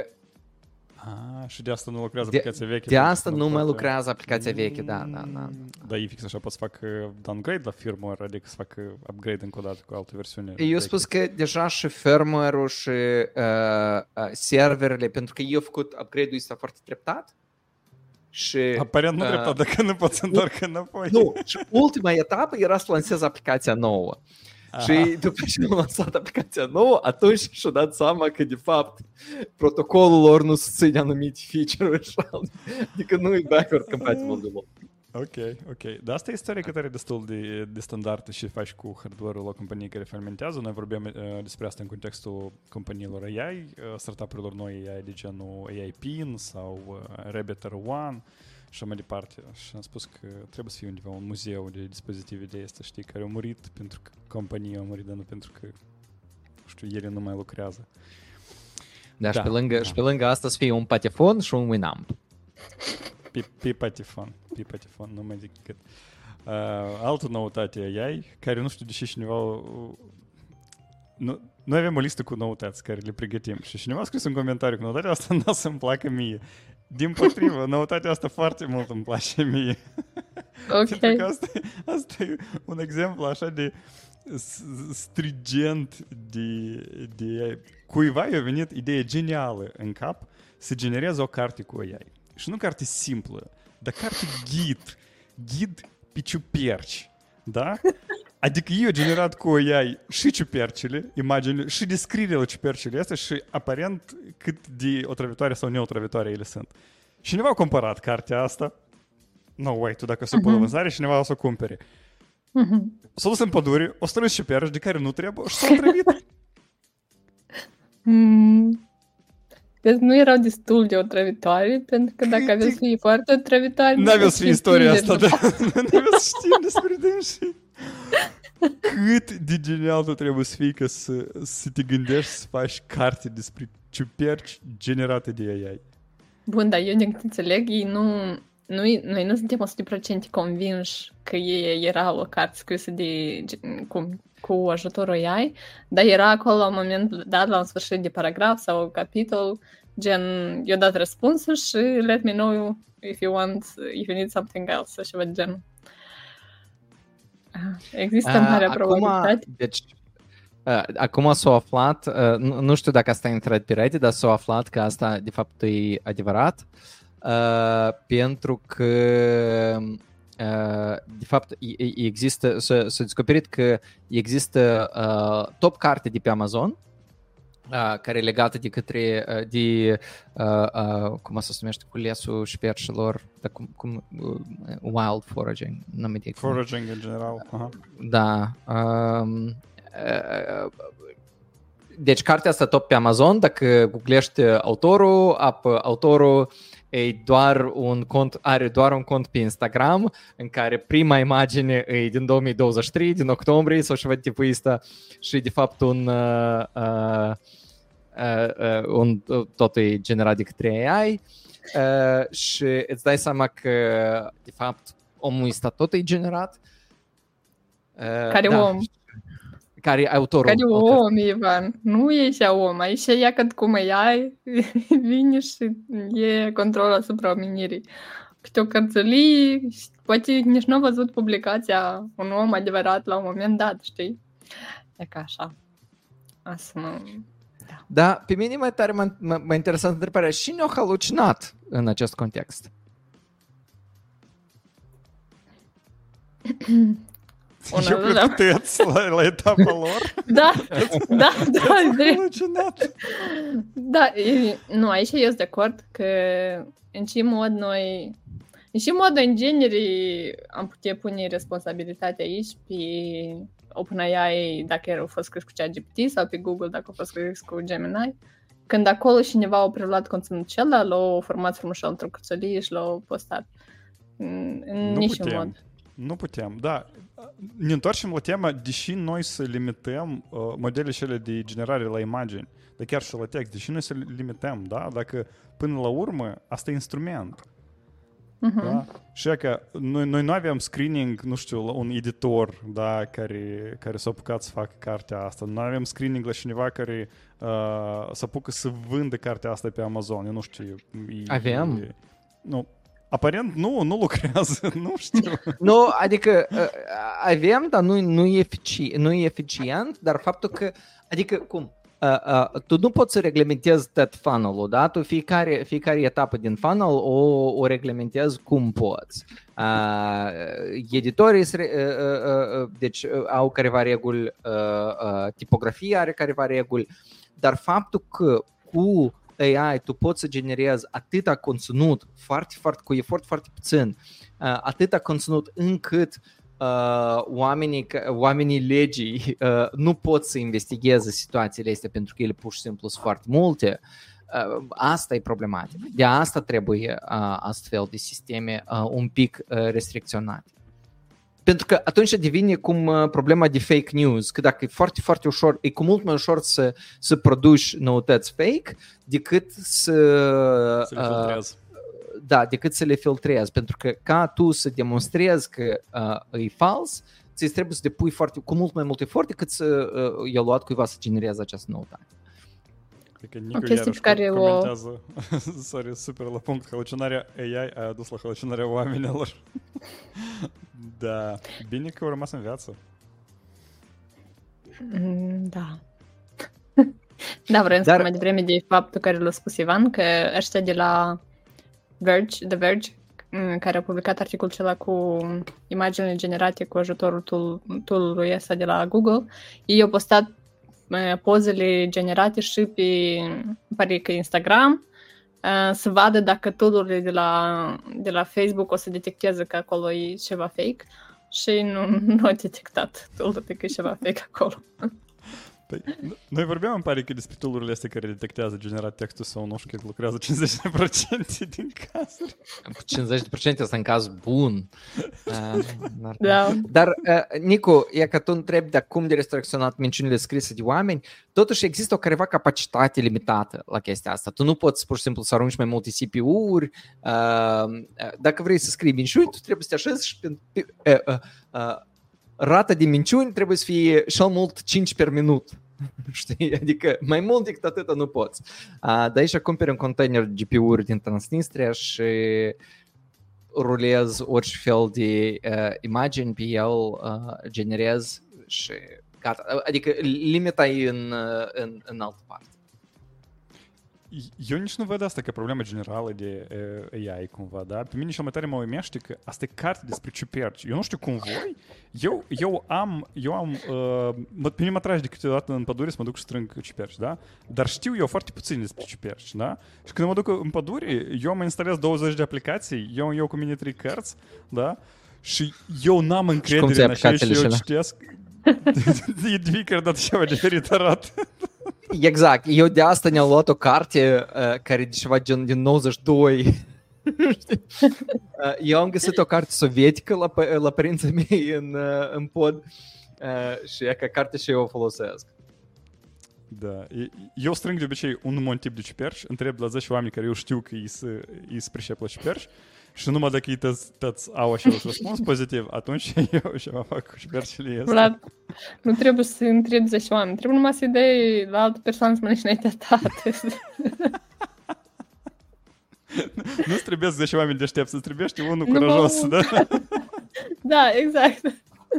Ah, și de asta nu lucrează de, aplicația veche. De asta nu, nu mai lucrează aplicația veche, da, da, da. Da, e fix așa, poți să fac downgrade la firmware, adică să fac upgrade încă o dată cu altă versiune. Eu am spus că deja și firmware-ul și uh, serverele, pentru că eu am făcut upgrade-ul ăsta foarte treptat. Și, aparent nu uh, treptat, dacă nu poți să întorc înapoi. Nu, și ultima etapă era să lansez aplicația nouă. Aha. Și după ce am lansat aplicația nouă, atunci și-au dat seama că, de fapt, protocolul lor nu susține anumite feature-uri, adică nu e backward compatible deloc. Ok, ok. Dar asta e istoria care e destul de, de standard și faci cu hardware-ul la companii care fermentează. Noi vorbim uh, despre asta în contextul companiilor A I, uh, startup-urilor noi A I de genul A I Pin sau uh, Rabbit R unu și mai departe. Și am spus că trebuie să fie undeva un muzeu de dispozitive de astea, știi, care au murit pentru că compania a murit, dar nu pentru că, știu, ele nu mai lucrează. Da, da. Și, pe lângă, da. și pe lângă asta să fie un patefon și un Winamp. Pe, pe patefon, pe patefon, nu mai zic cât. Uh, altă noutate A I, care nu știu de ce cineva... Uh, nu, noi avem o listă cu noutăți care le pregătim și cineva a scris în comentariu că noutatea asta nu o să-mi placă mie. Din potrivă, noutatea asta foarte mult îmi place mie. Ok. Pentru că asta, asta e un exemplu așa de strigent de, de... Cuiva i-a venit ideea genială în cap să genereze o carte cu A I. Și nu carte simplă, dar carte ghid. Ghid pe ciuperci. Da? Adică eu generat cu A I și ciupercile, imaginile, și descrierea la ciupercile astea și aparent cât de otrăvitoare sau neotrăvitoare ele sunt. Și cineva a comparat cartea asta. No, way, tu dacă o să o pui la vânzare, cineva o să o cumpere. Uh-huh. S-a dus în pădure, o strâns ciuperci de care nu trebuie și s-a otrăvit. Mm. Deci nu erau destul de otrăvitoare, pentru că dacă aveți să fie foarte otrăvitoare... N-aveți să fie istoria asta, da. N-aveți să știm despre dânsii. Cât de genial tu trebuie să fii ca să, să te gândești să faci carte despre ciuperci generate de A I. Bun, dar eu din cât înțeleg, ei nu... Noi, noi nu suntem o sută la sută convinși că ei era o carte scrisă de, cu, cu ajutorul A I, dar era acolo la un moment dat, la un sfârșit de paragraf sau un capitol, gen, eu dat răspunsul și let me know if you want, if you need something else, și ceva de genul. Există marea probabilitate. Deci, uh, acum s-a aflat, uh, nu, nu știu dacă asta a intrat pe Reddit, dar s-a aflat că asta de fapt e adevărat. Uh, pentru că uh, de fapt există, s-a, s-a descoperit că există uh, top carte de pe Amazon uh, care e legată de către, uh, de, uh, uh, cum se numește, culesul șperșilor, dar cum, cum, uh, wild foraging, nu mi-e Foraging în general. Aha. Da. Um, uh, deci cartea asta top pe Amazon, dacă googlești autorul, ap, autorul e doar un cont, are doar un cont pe Instagram în care prima imagine e din două mii douăzeci și trei, din octombrie sau ceva de tipul ăsta și de fapt un, uh, uh, uh, un totul e generat de către A I uh, și îți dai seama că de fapt omul ăsta tot e generat. Uh, Care da. om? Care e autorul. Care om, Ivan? Nu e așa om, aici e cât cum e ai, vine și e control asupra omenirii. Câte o cărțălie, poate nici nu a văzut publicația un om adevărat la un moment dat, știi? E ca așa. Asta nu... Da. Da, pe mine mai tare m-a, m-a interesat întrebarea, și ne-a halucinat în acest context? Eu cred că tăiați la, la etapa lor. Da, da, da. Halucinat. Da, e, nu, aici eu sunt de acord că în ce mod noi, în ce mod în genere am putea pune responsabilitatea aici pe OpenAI dacă au fost scris cu ChatGPT sau pe Google dacă au fost scris cu Gemini, când acolo cineva a preluat conținutul ăla, l-a format frumos într-o cărțălie și l-a postat. În nu niciun putem. mod. Nu putem, da. Ne întoarcem la tema, deși noi să limităm uh, modelele cele de generare la imagini, dar chiar și la text, deși noi să limităm, da? Dacă până la urmă, asta e instrument. Uh-huh. Da? Și că noi, noi nu avem screening, nu știu, un editor, da, care, care s-a apucat să facă cartea asta. Nu avem screening la cineva care uh, s-a apucat să vândă cartea asta pe Amazon. Eu nu știu. E, avem? E, nu. Aparent nu, nu lucrează, nu știu. Nu, adică uh, avem, dar nu, nu, e efici, nu e eficient, dar faptul că, adică cum, uh, uh, tu nu poți să reglementezi tot funnel-ul, da? Tu fiecare, fiecare etapă din funnel o, o reglementezi cum poți. Uh, editorii uh, uh, uh, deci, uh, au careva reguli, uh, uh, tipografia are careva reguli, dar faptul că cu A I tu poți să generezi atâta conținut foarte, foarte, cu efort foarte puțin, atâta conținut încât uh, oamenii, oamenii legii uh, nu pot să investigheze situațiile astea pentru că ele pur și simplu sunt foarte multe. Uh, asta e problematic. De asta trebuie uh, astfel de sisteme uh, un pic uh, restricționate. Pentru că atunci devine cum uh, problema de fake news, că dacă e foarte, foarte ușor, e cu mult mai ușor să, să produci noutăți fake decât să, să le filtrezi. Uh, da, decât să le filtrezi. Pentru că ca tu să demonstrezi că uh, e fals, ți trebuie să depui foarte, cu mult mai mult efort decât să uh, i-a luat cuiva să genereze această noutate. Cred că Nicu iarăși care comentează, o... sorry, super la punct, halucinarea A I a adus la halucinarea oamenilor. Da, bine că au rămas în viață. Da. Da, vrem să mai devreme de faptul care l-a spus Ivan, că ăștia de la Verge, The Verge, care a publicat articolul acela cu imaginile generate cu ajutorul tool, tool-ului ăsta de la Google, ei au postat pozele generate și pe, pare că Instagram, să vadă dacă tool-urile de la, de la Facebook o să detecteze că acolo e ceva fake și nu, nu a detectat tool-ul că e ceva fake acolo. Păi, noi vorbeam, îmi pare că despre tool-urile astea care detectează generat textul sau nu știu că lucrează cincizeci la sută din cazuri. cincizeci la sută este în caz bun. Uh, dar, da. dar uh, Nicu, e că tu întrebi de cum de restricționat minciunile scrise de oameni, totuși există o careva capacitate limitată la chestia asta. Tu nu poți pur și simplu să arunci mai multe C P U-uri. Uh, dacă vrei să scrii minciuni, tu trebuie să te așezi și uh, uh, uh, rata de minciuni trebuie să fie cel mult cinci per minut. Știi? Adică mai mult decât atâta nu poți. Uh, de aici cumperi un container de G P U-uri din Transnistria și rulezi orice fel de uh, imagini pe el, uh, generezi și gata. Adică limita e în, în, în altă parte. eu nici nu văd asta ca problemă generală de uh, A I cumva, da? Pe mine cel mai tare mă uimește că asta e carte despre ciuperci. Eu nu știu cum voi, eu, eu am, eu am, uh, mă, pe mine mă trage de câteodată în pădure să mă duc și strâng ciuperci, da? Dar știu eu foarte puțin despre ciuperci, da? Și când mă duc în pădure, eu mă instalez douăzeci de aplicații, eu, eu cu mine trei cărți, da? Și eu n-am încredere în așa și eu citesc. E de fiecare dată ceva diferit arată. Exact. Eu de asta ne-am luat o carte uh, care e de ceva gen din nouăzeci și doi. uh, eu am găsit o carte sovietică la, la părinții mei în, uh, în pod uh, și e ca carte și eu o folosesc. Da. Eu strâng de obicei un număr tip de ciuperci, întreb la zece oameni care eu știu că îi se pricep la ciuperci și numai dacă ei toți au același răspuns pozitiv, atunci eu și mă fac cu ciupercile este. Vlad, nu trebuie să întrebi zece oameni, trebuie numai să-i dai la altă persoană să mănânci înaintea ta. Nu-ți trebuie zece oameni deștepți, îți trebuiește unul curajos, da? Da, exact.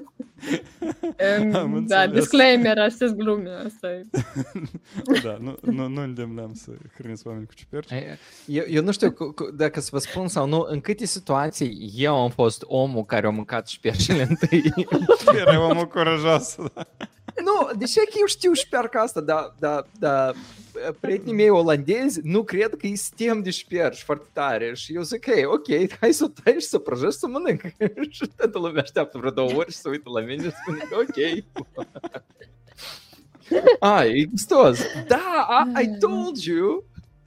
Um, da, disclaimer, așteți glume, asta e. Da, nu, nu, nu îndemnăm să hrăniți oameni cu ciuperci. Eu, eu nu știu cu, cu, dacă să vă spun sau nu, în câte situații eu am fost omul care a mâncat ciupercile întâi. Era omul curajos, da. Nu, deși că eu știu șperca asta, dar da, da, prietenii mei olandezi nu cred că îi stem de șperci foarte tare și eu zic, hey, ok, hai să o tai și să o prăjești și să mănânc. Și toată lumea așteaptă vreo două ori și să uită la mine și spune, ok. Ah, e gustos. Da, I, I told you.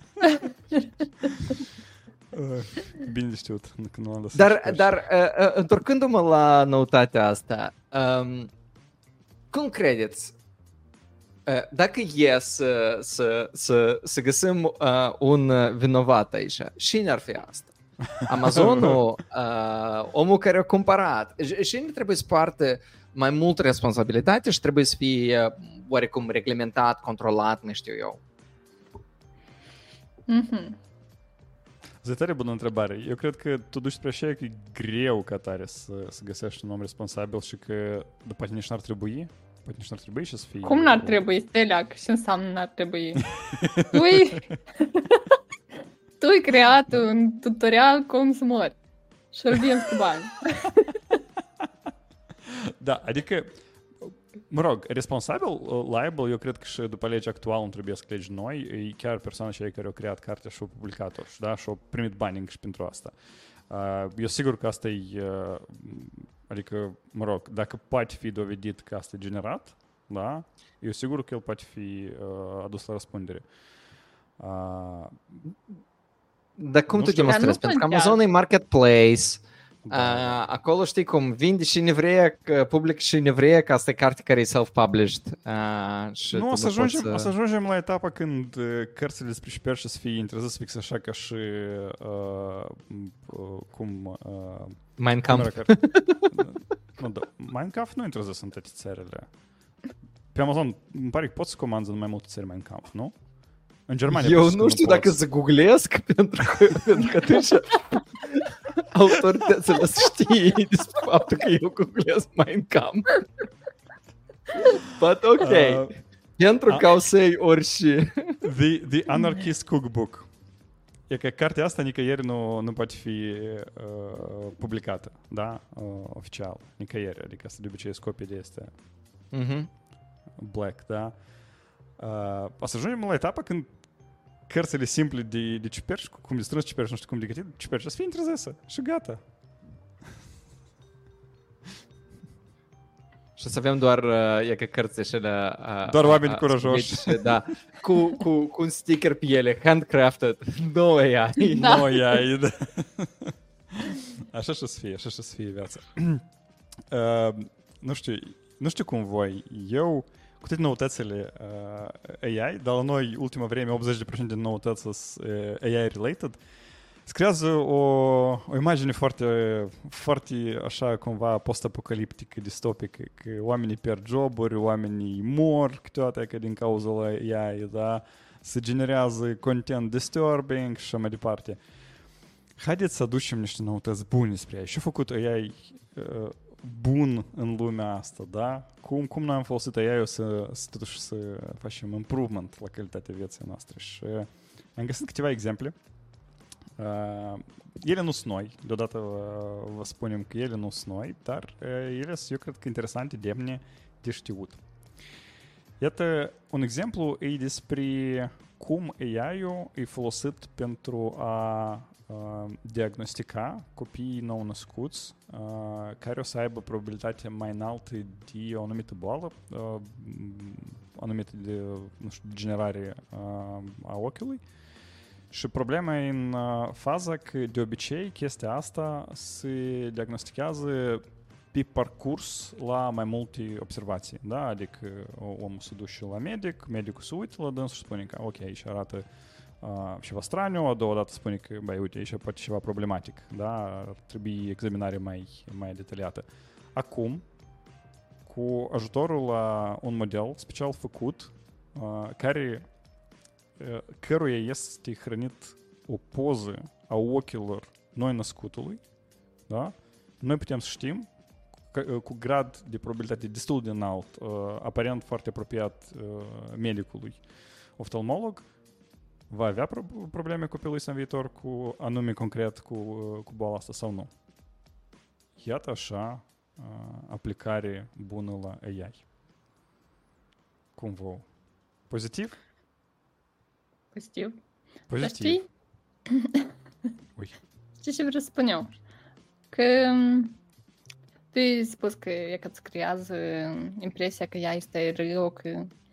Bine știut, că nu am lăsat Dar, șperci. dar uh, uh, întorcându-mă la noutatea asta, um, cum credeți? Dacă e să, să, să, să găsim uh, un vinovat aici, cine ar fi asta? Amazonul, uh, omul care a cumpărat. Cine trebuie să poartă mai mult responsabilitate și trebuie să fie uh, oarecum reglementat, controlat, nu știu eu. Mhm. Asta e tare bună întrebare. Eu cred că tu duci spre așa că e greu ca tare să, să găsești un om responsabil și că după nici n-ar trebui. Poate nici n-ar trebui și să fie... Cum n-ar trebui, Stelea? Ce înseamnă n-ar trebui? Tu-i... Tu-i creat un tutorial cum să mori. Și îl vinzi cu bani. Da, adică, mă rog, responsabil, liable, eu cred că și după legea actuală nu trebuie să legi noi, e chiar persoana cei care au creat cartea și au publicat-o, da, și au primit bani și pentru asta. Eu sigur că asta e... Adică, mă rog, dacă poate fi dovedit că asta e generat, da, eu sigur că el poate fi uh, adus la răspundere. Uh, Dar cum tu știu. demonstrezi? Dar nu Pentru că contează. Amazon e marketplace, da. uh, acolo știi cum vinde și nevreia, public și nevreia, că asta e carte care e self-published. Uh, și Nu, tu o să, poți ajungem, să- o să ajungem la etapa când uh, cărțile despre șperci să fie interzis fix așa ca și uh, uh, cum... Uh, Mein cum Kampf. era carte? Nu, da, Mein Kampf nu interzis în toate țările. Pe Amazon, îmi pare că poți să comanzi în mai multe țări Mein Kampf, nu? În Germania Eu poți să nu știu poți. dacă să googlesc, pentru că, pentru că atunci autoritățile să știe despre faptul că eu googlez Mein Kampf. But ok, Uh, pentru a- că o să-i orice. The, the Anarchist Cookbook. E că cartea asta nicăieri nu, nu poate fi uh, publicată, da? Uh, oficial, nicăieri. Adică asta de obicei scopii de este Mhm. black, da? Uh, o să ajungem la etapa când cărțile simple de, de ciuperci, cum de strâns ciuperci, nu știu cum de gătit ciuperci, o să fie interzisă și gata. Și o să avem doar uh, e că cărți și la... Uh, Doar oameni uh, curajoși. sovietice, Da, cu, cu, cu un sticker pe ele, handcrafted, no A I. Da. No, ia, da. Așa și o să fie, așa și o să fie viața. uh, nu știu, nu știu cum voi. Eu, cu toate noutățile uh, A I, dar la noi, ultima vreme, optzeci la sută din noutăți sunt uh, A I-related, se creează o, o imagine foarte, foarte așa cumva post-apocaliptică, distopică, că oamenii pierd joburi, oamenii mor câteodată că din cauza la A I, da? Se generează content disturbing și așa mai departe. Haideți să aducem niște noutăți bune spre ea. Și-a făcut A I uh, bun în lumea asta, da? Cum, cum noi am folosit A I-ul să, să, totuși, să facem improvement la calitatea vieții noastre. Și am găsit câteva exemple. Uh, ele nu sunt noi, deodată uh, vă spunem că ele nu sunt noi, dar uh, ele sunt, eu cred că, interesante, demne de știut. Iată, un exemplu e despre cum A I-ul e folosit pentru a uh, diagnostica copiii nou-născuți uh, care o să aibă probabilitatea mai înaltă de o anumită boală, uh, anumită de, nu știu, degenerare uh, a ochiului. Și problema e în uh, faza că, de obicei, chestia asta se diagnostichează pe parcurs la mai multe observații, da? Adică omul se duce la medic, medicul se uită la dânsul și spune că, ok, aici arată uh, ceva straniu, a doua dată spune că, băi, uite, aici poate ceva problematic, da? Ar trebui examinare mai, mai detaliată. Acum, cu ajutorul la un model special făcut, uh, care, uh, căruia este hrănit o poză a ochilor noi-născutului, da? Noi putem să știm cu grad de probabilitate destul de înalt, uh, aparent foarte apropiat uh, medicului oftalmolog, va avea pro- probleme copilului în viitor cu anume concret cu, uh, cu boala asta sau nu. Iată așa uh, aplicare bună la A I. Cum vă? Pozitiv? Pozitiv. Pozitiv. Ui. Știi ce vreau să spun eu? Că tu ai spus că e că îți creează impresia că ea este rău, că...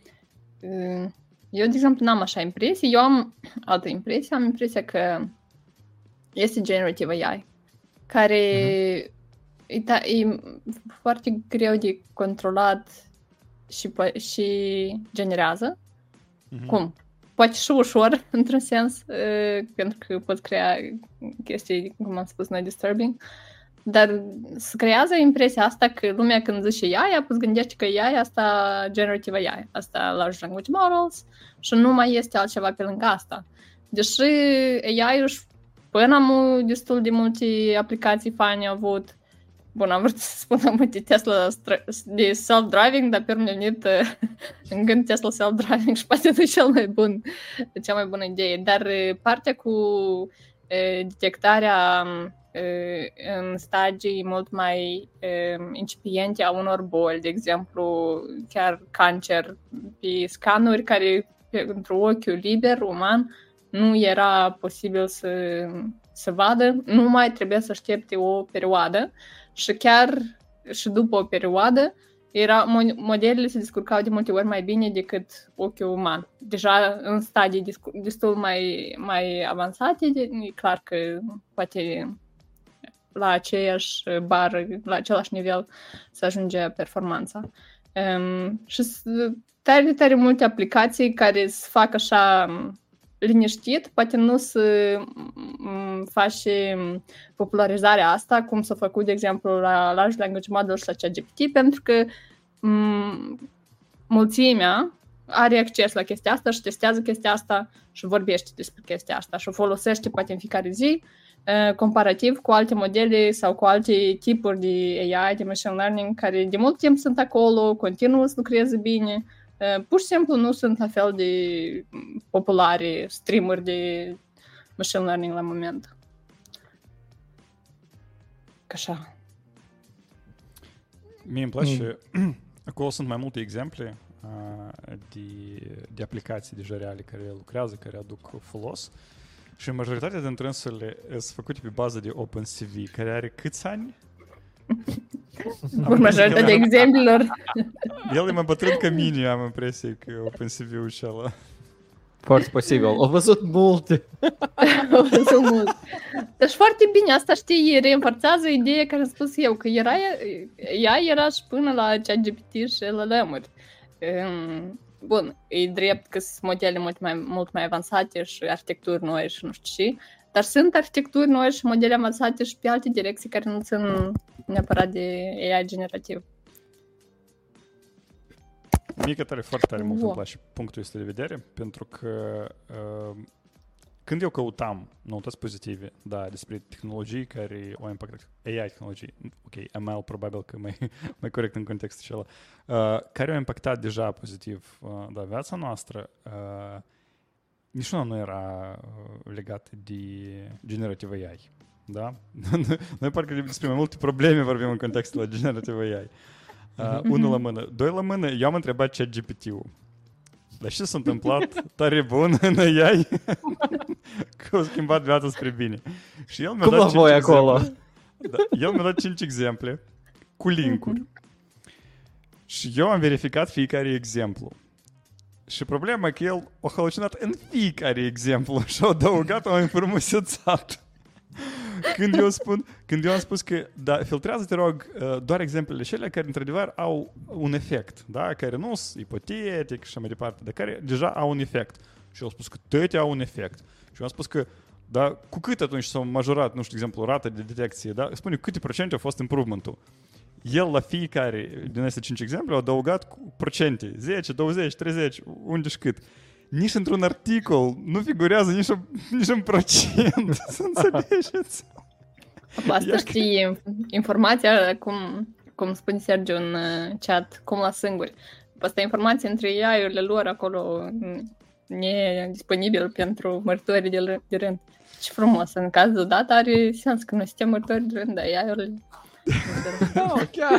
Eu, de exemplu, n-am așa impresie. Eu am altă impresie. Am impresia că este generative A I, care uh-huh. e, ta, e foarte greu de controlat și, și generează. Uh-huh. Cum? Poate și ușor, într-un sens, pentru că pot crea chestii, cum am spus noi, disturbing. Dar se creează impresia asta că lumea când zice A I, apoi gândește că A I asta generative A I, asta large language models și nu mai este altceva pe lângă asta. Deși A I-ul până am destul de multe aplicații faine avut, bun, am vrut să spun multe Tesla de self-driving, dar pe urmă venit în gând Tesla self-driving și poate nu e cel mai bun, cea mai bună idee. Dar partea cu detectarea în stadii mult mai uh, incipiente a unor boli, de exemplu, chiar cancer pe scanuri care pentru ochiul liber, uman, nu era posibil să, să vadă, nu mai trebuie să aștepte o perioadă și chiar și după o perioadă era, modelele se descurcau de multe ori mai bine decât ochiul uman. Deja în stadii destul mai, mai avansate, e clar că poate la aceeași bară, la același nivel să ajunge performanța. Um, și tare, tare multe aplicații care se fac așa liniștit, poate nu se face popularizarea asta, cum s-a făcut, de exemplu, la Large Language Model și la ChatGPT, pentru că m- mulțimea are acces la chestia asta și testează chestia asta și vorbește despre chestia asta și o folosește poate în fiecare zi, comparativ cu alte modele sau cu alte tipuri de A I, de machine learning, care de mult timp sunt acolo, continuă să lucreze bine, pur și simplu nu sunt la fel de populare streamuri de machine learning la moment. Că așa. Mie îmi place, mm. acolo sunt mai multe exemple uh, de, de aplicații deja reale care lucrează, care aduc folos. Și majoritatea dintre însele sunt făcute pe bază de OpenCV, care are câți ani? Majoritatea exemplelor. El e mai bătrân ca mine, am impresia că OpenCV-ul ăla. Foarte posibil. Au văzut multe. Au văzut mult. Deci foarte bine, asta știi, reînfărțează ideea care am spus eu, că era, ea era și până la ChatGPT și L L M-uri. Bun, e drept că sunt modele mult mai, mult mai avansate și arhitecturi noi și nu știu ce, dar sunt arhitecturi noi și modele avansate și pe alte direcții care nu țin neapărat de A I generativ. Mie că tare foarte tare mult wow. îmi place punctul ăsta de vedere, pentru că uh, când eu căutam noutăți pozitive, da, despre tehnologii care au impactat, A I tehnologii, ok, M L probabil că mai, mai corect în contextul acela, uh, care au impactat deja pozitiv uh, da, viața noastră, uh, niciuna nu era uh, legată de generative A I, da? Noi parcă despre mai multe probleme vorbim în contextul la generative A I. Uh, unul la mână. Doi la mână, eu am întrebat ChatGPT-ul. Dar ce s-a întâmplat tare bun în A I că a schimbat viața spre bine. Și el mi-a Cum dat la voi cinci acolo? exemple. Da, el mi-a dat cinci exemple cu linkuri. Și eu am verificat fiecare exemplu. Și problema e că el a halucinat în fiecare exemplu și a adăugat o înfrumusețată. Când eu, spun, când eu am spus că, da, filtrează, te rog, doar exemplele cele care, într-adevăr, au un efect, da, care nu sunt ipotetic și mai departe, dar care deja au un efect. Și eu am spus că toate au un efect. Și eu am spus că, da, cu cât atunci s-au majorat, nu știu, de exemplu, rata de detecție, da, spune câte procente a fost improvement-ul. El la fiecare din aceste cinci exemple a adăugat cu procente, zece, douăzeci, treizeci, unde și cât. Nici într-un articol nu figurează nici, nici un procent, să înțelegeți. Asta știi informația, cum, cum spune Sergiu în chat, cum la singuri. Asta informația între A I-urile lor acolo nedisponibil pentru mărtori de, de rând. Ce frumos, în cazul dat are sens că noi suntem mărtori de rând, dar A I-urile... Oh, chiar!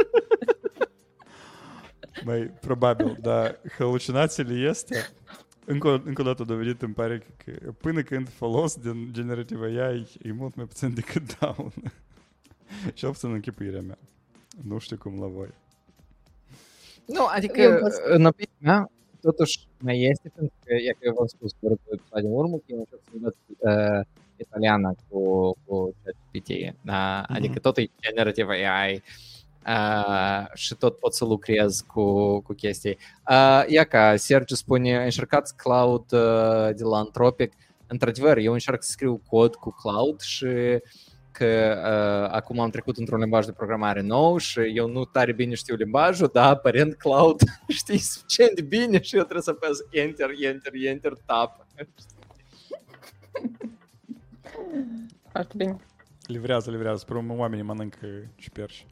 Mai probabil, dar halucinațiile este, încă, încă o dată dovedit, îmi pare că până când folos din generative A I e mult mai puțin decât daun. Și obțin în închipuirea mea. Nu știu cum la voi. Nu, adică, în opinia mea, totuși mai este, pentru că, e că eu v-am spus doar pe episoade în urmă, că eu încerc să învăț uh, italiana cu, cu ChatGPT, da? Adică mm-hmm. tot e generative A I. Uh, și tot pot să lucrez cu, cu chestii. Uh, ia ca Sergiu spune, încercați Cloud uh, de la Anthropic. Într-adevăr, eu încerc să scriu cod cu Cloud și că uh, acum am trecut într-un limbaj de programare nou și eu nu tare bine știu limbajul, dar aparent Cloud știi suficient de bine și eu trebuie să apăs Enter, Enter, Enter, Tab. Foarte bine. Livrează, livrează. Spre urmă oamenii mănâncă ciuperci.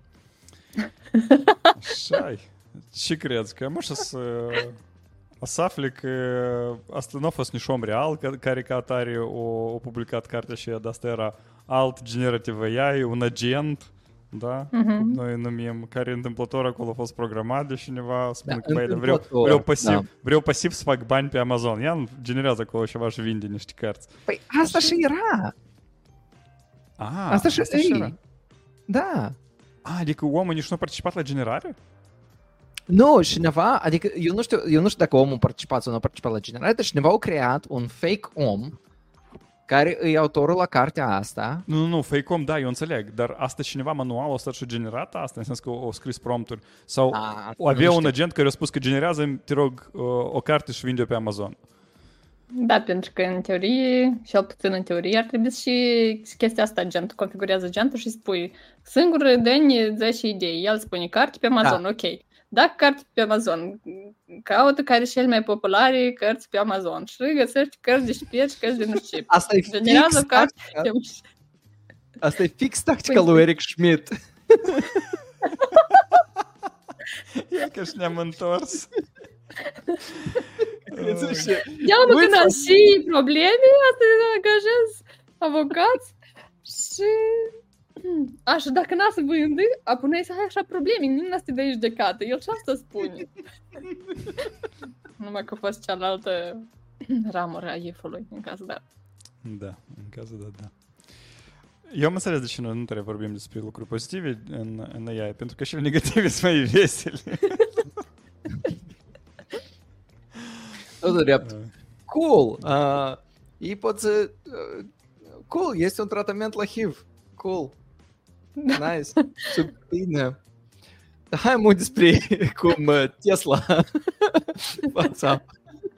Așa-i. Ce crezi? Că mă să să afli că asta nu a fost nici om real care ca atare o, o publicat cartea și de asta era alt generative A I, un agent, da? Uh-huh. Cum noi numim, care întâmplător acolo a fost programat de cineva, spune da, că băi, vreau, vreau, pasiv, da. vreau pasiv să fac bani pe Amazon. Ea generează acolo ceva și vinde niște cărți. Păi asta și era! Ah, asta și asta și era. Da. Ah, adică omul nici nu a participat la generare? Nu, cineva, adică eu nu știu, eu nu știu dacă omul a participat sau nu a participat la generare, dar cineva a creat un fake om care e autorul la cartea asta. Nu, nu, nu, fake om, da, eu înțeleg, dar asta cineva manual a stat și generat asta, în sens că o scris prompturi sau a, avea un agent care a spus că generează, te rog, o carte și vinde-o pe Amazon. Da, pentru că în teorie, și puțin în teorie, ar trebui și chestia asta, agentul, configurează agentul și spui singur dă-ni zece idei. El spune carte pe Amazon, da. Ok. Dacă carte pe Amazon, caută care sunt cele mai populare cărți pe Amazon și găsești cărți de șpieci, cărți de nu știu. Asta e fix tactica, asta e fix tactica lui Eric Schmidt. E că și ne-am întors. Eu mă gândeam și probleme, asta angajez avocați și așa, dacă n-a să vândă, apunei să ai așa probleme, nu n-a să te dai judecată, el și asta spune. Numai că a fost cealaltă ramură a ifului, în cazul dat. Da, în cazul dat, da. Eu am înțeles de ce noi nu trebuie vorbim despre lucruri pozitive în, în A I, pentru că și negative sunt mai vesele. Tot drept. Cool. Uh, ei pot să... Uh, cool, este un tratament la H I V. Cool. Nice. Super bine. Hai mult despre cum uh, Tesla WhatsApp.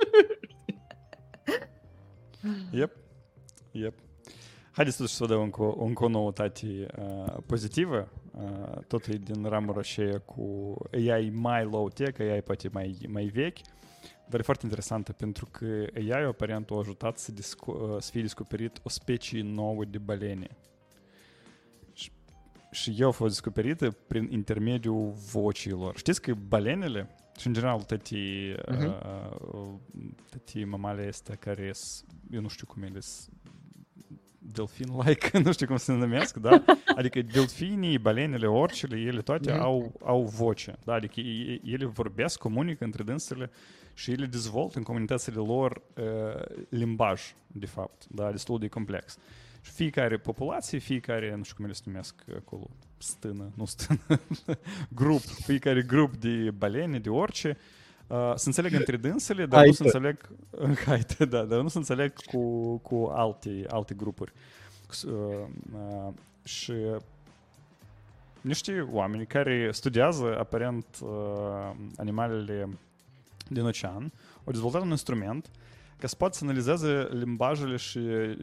Yep. Yep. Haideți totuși să vă dau încă, încă o noutate uh, pozitivă. uh, tot e din ramura aceea cu A I mai low-tech, A I poate mai, mai vechi, dar e foarte interesantă pentru că A I-ul aparent a ajutat să, disco- să fie descoperit o specie nouă de balene. Și, și eu a fost descoperită prin intermediul vocilor. Știți că balenele, și în general toate uh-huh. uh, toate mamale astea care eu nu știu cum ele delfin-like, nu știu cum se numesc, da? Adică delfinii, balenele, orcele, ele toate mm-hmm. au, au voce, da? Adică ele vorbesc, comunică între dânsele și ele dezvoltă în comunitățile lor uh, limbaj, de fapt, da? Destul de complex. Și fiecare populație, fiecare, nu știu cum ele se numesc acolo, stână, nu stână, grup, fiecare grup de balene, de orice, Uh, se înțeleg între dânsele, dar nu se înțeleg haite, da, dar nu se înțeleg cu, cu alte, alte grupuri. Uh, uh, și niște oameni care studiază aparent uh, animalele din ocean au dezvoltat un instrument ca să poată să analizeze limbajele și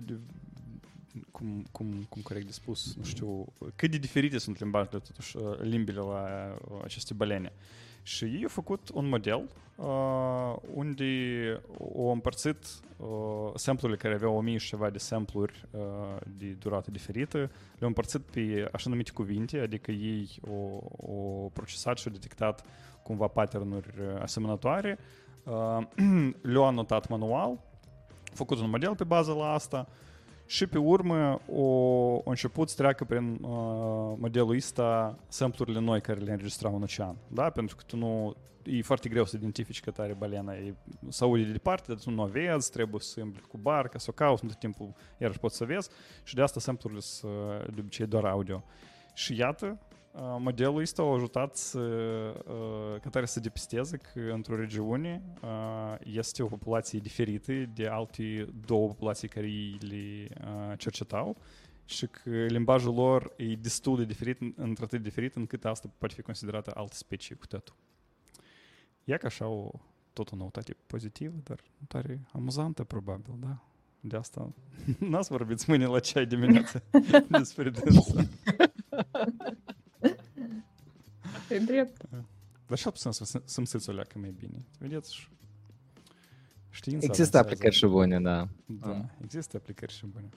cum, cum, cum corect de spus, nu știu, cât de diferite sunt limbajele, totuși, limbile la aceste balene. Și ei au făcut un model uh, unde au împărțit uh, samplurile care aveau o mie și ceva de sampluri uh, de durată diferită, le-au împărțit pe așa numite cuvinte, adică ei au, au procesat și au detectat cumva pattern-uri asemănătoare, uh, le-au anotat manual, au făcut un model pe bază la asta și pe urmă au început să treacă prin uh, modelul ăsta samplurile noi care le înregistrau în ocean. Da? Pentru că tu nu, e foarte greu să identifici că tare balena. E, să aude de departe, dar tu nu o vezi, trebuie să îmbli cu barca, să o cauți, în tot timpul iarăși poți să vezi și de asta samplurile sunt de obicei doar audio. Și iată, uh, modelul ăsta a ajutat să, uh, ca tare să depisteze că într-o regiune uh, este o populație diferită de alte două populații care le uh, cercetau și că limbajul lor e destul de diferit, într-atât de diferit încât asta poate fi considerată altă specie cu totul. E ca așa o, tot o noutate pozitivă, dar tare amuzantă probabil, da? De asta n-ați vorbit mâine la ceai dimineața despre dânsa. E drept. Dar și-al puțin să simțiți o leacă mai bine. Vedeți? Știința există aplicări și bune, da. Da, mm. există aplicări și bune.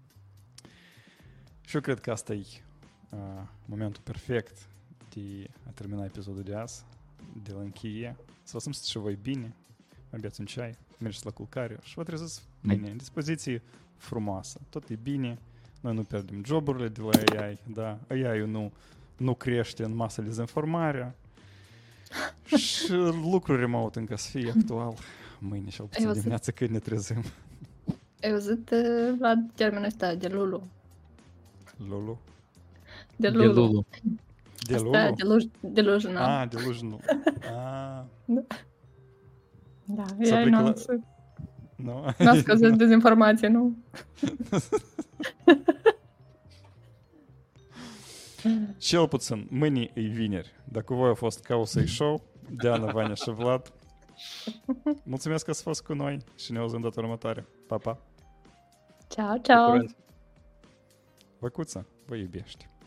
Și eu cred că asta e uh, momentul perfect de a termina episodul de azi, de la încheie. Să vă simțiți și voi bine, mai beați un ceai, mergeți la culcare și vă treziți bine, în dispoziție frumoasă. Tot e bine, noi nu pierdem joburile de la A I, da, A I-ul nu, nu crește în masă dezinformarea și lucrul remote încă să fie actual mâine și-al puțin dimineața când ne trezim. Ai auzit la termenul ăsta de Lulu? Lulu? De Lulu. De Lulu. De Lulu? Delusional. Ah, delusional. Ah. Da, ea nu la... să... Nu? N-a scăzut dezinformație, nu? Cel puțin, mâine e vineri. Dacă voi a fost Causei Show, Diana, Vania și Vlad, mulțumesc că ați fost cu noi și ne auzim data următoare. Pa, pa! Ciao, ciao! Văcuța, vă iubește!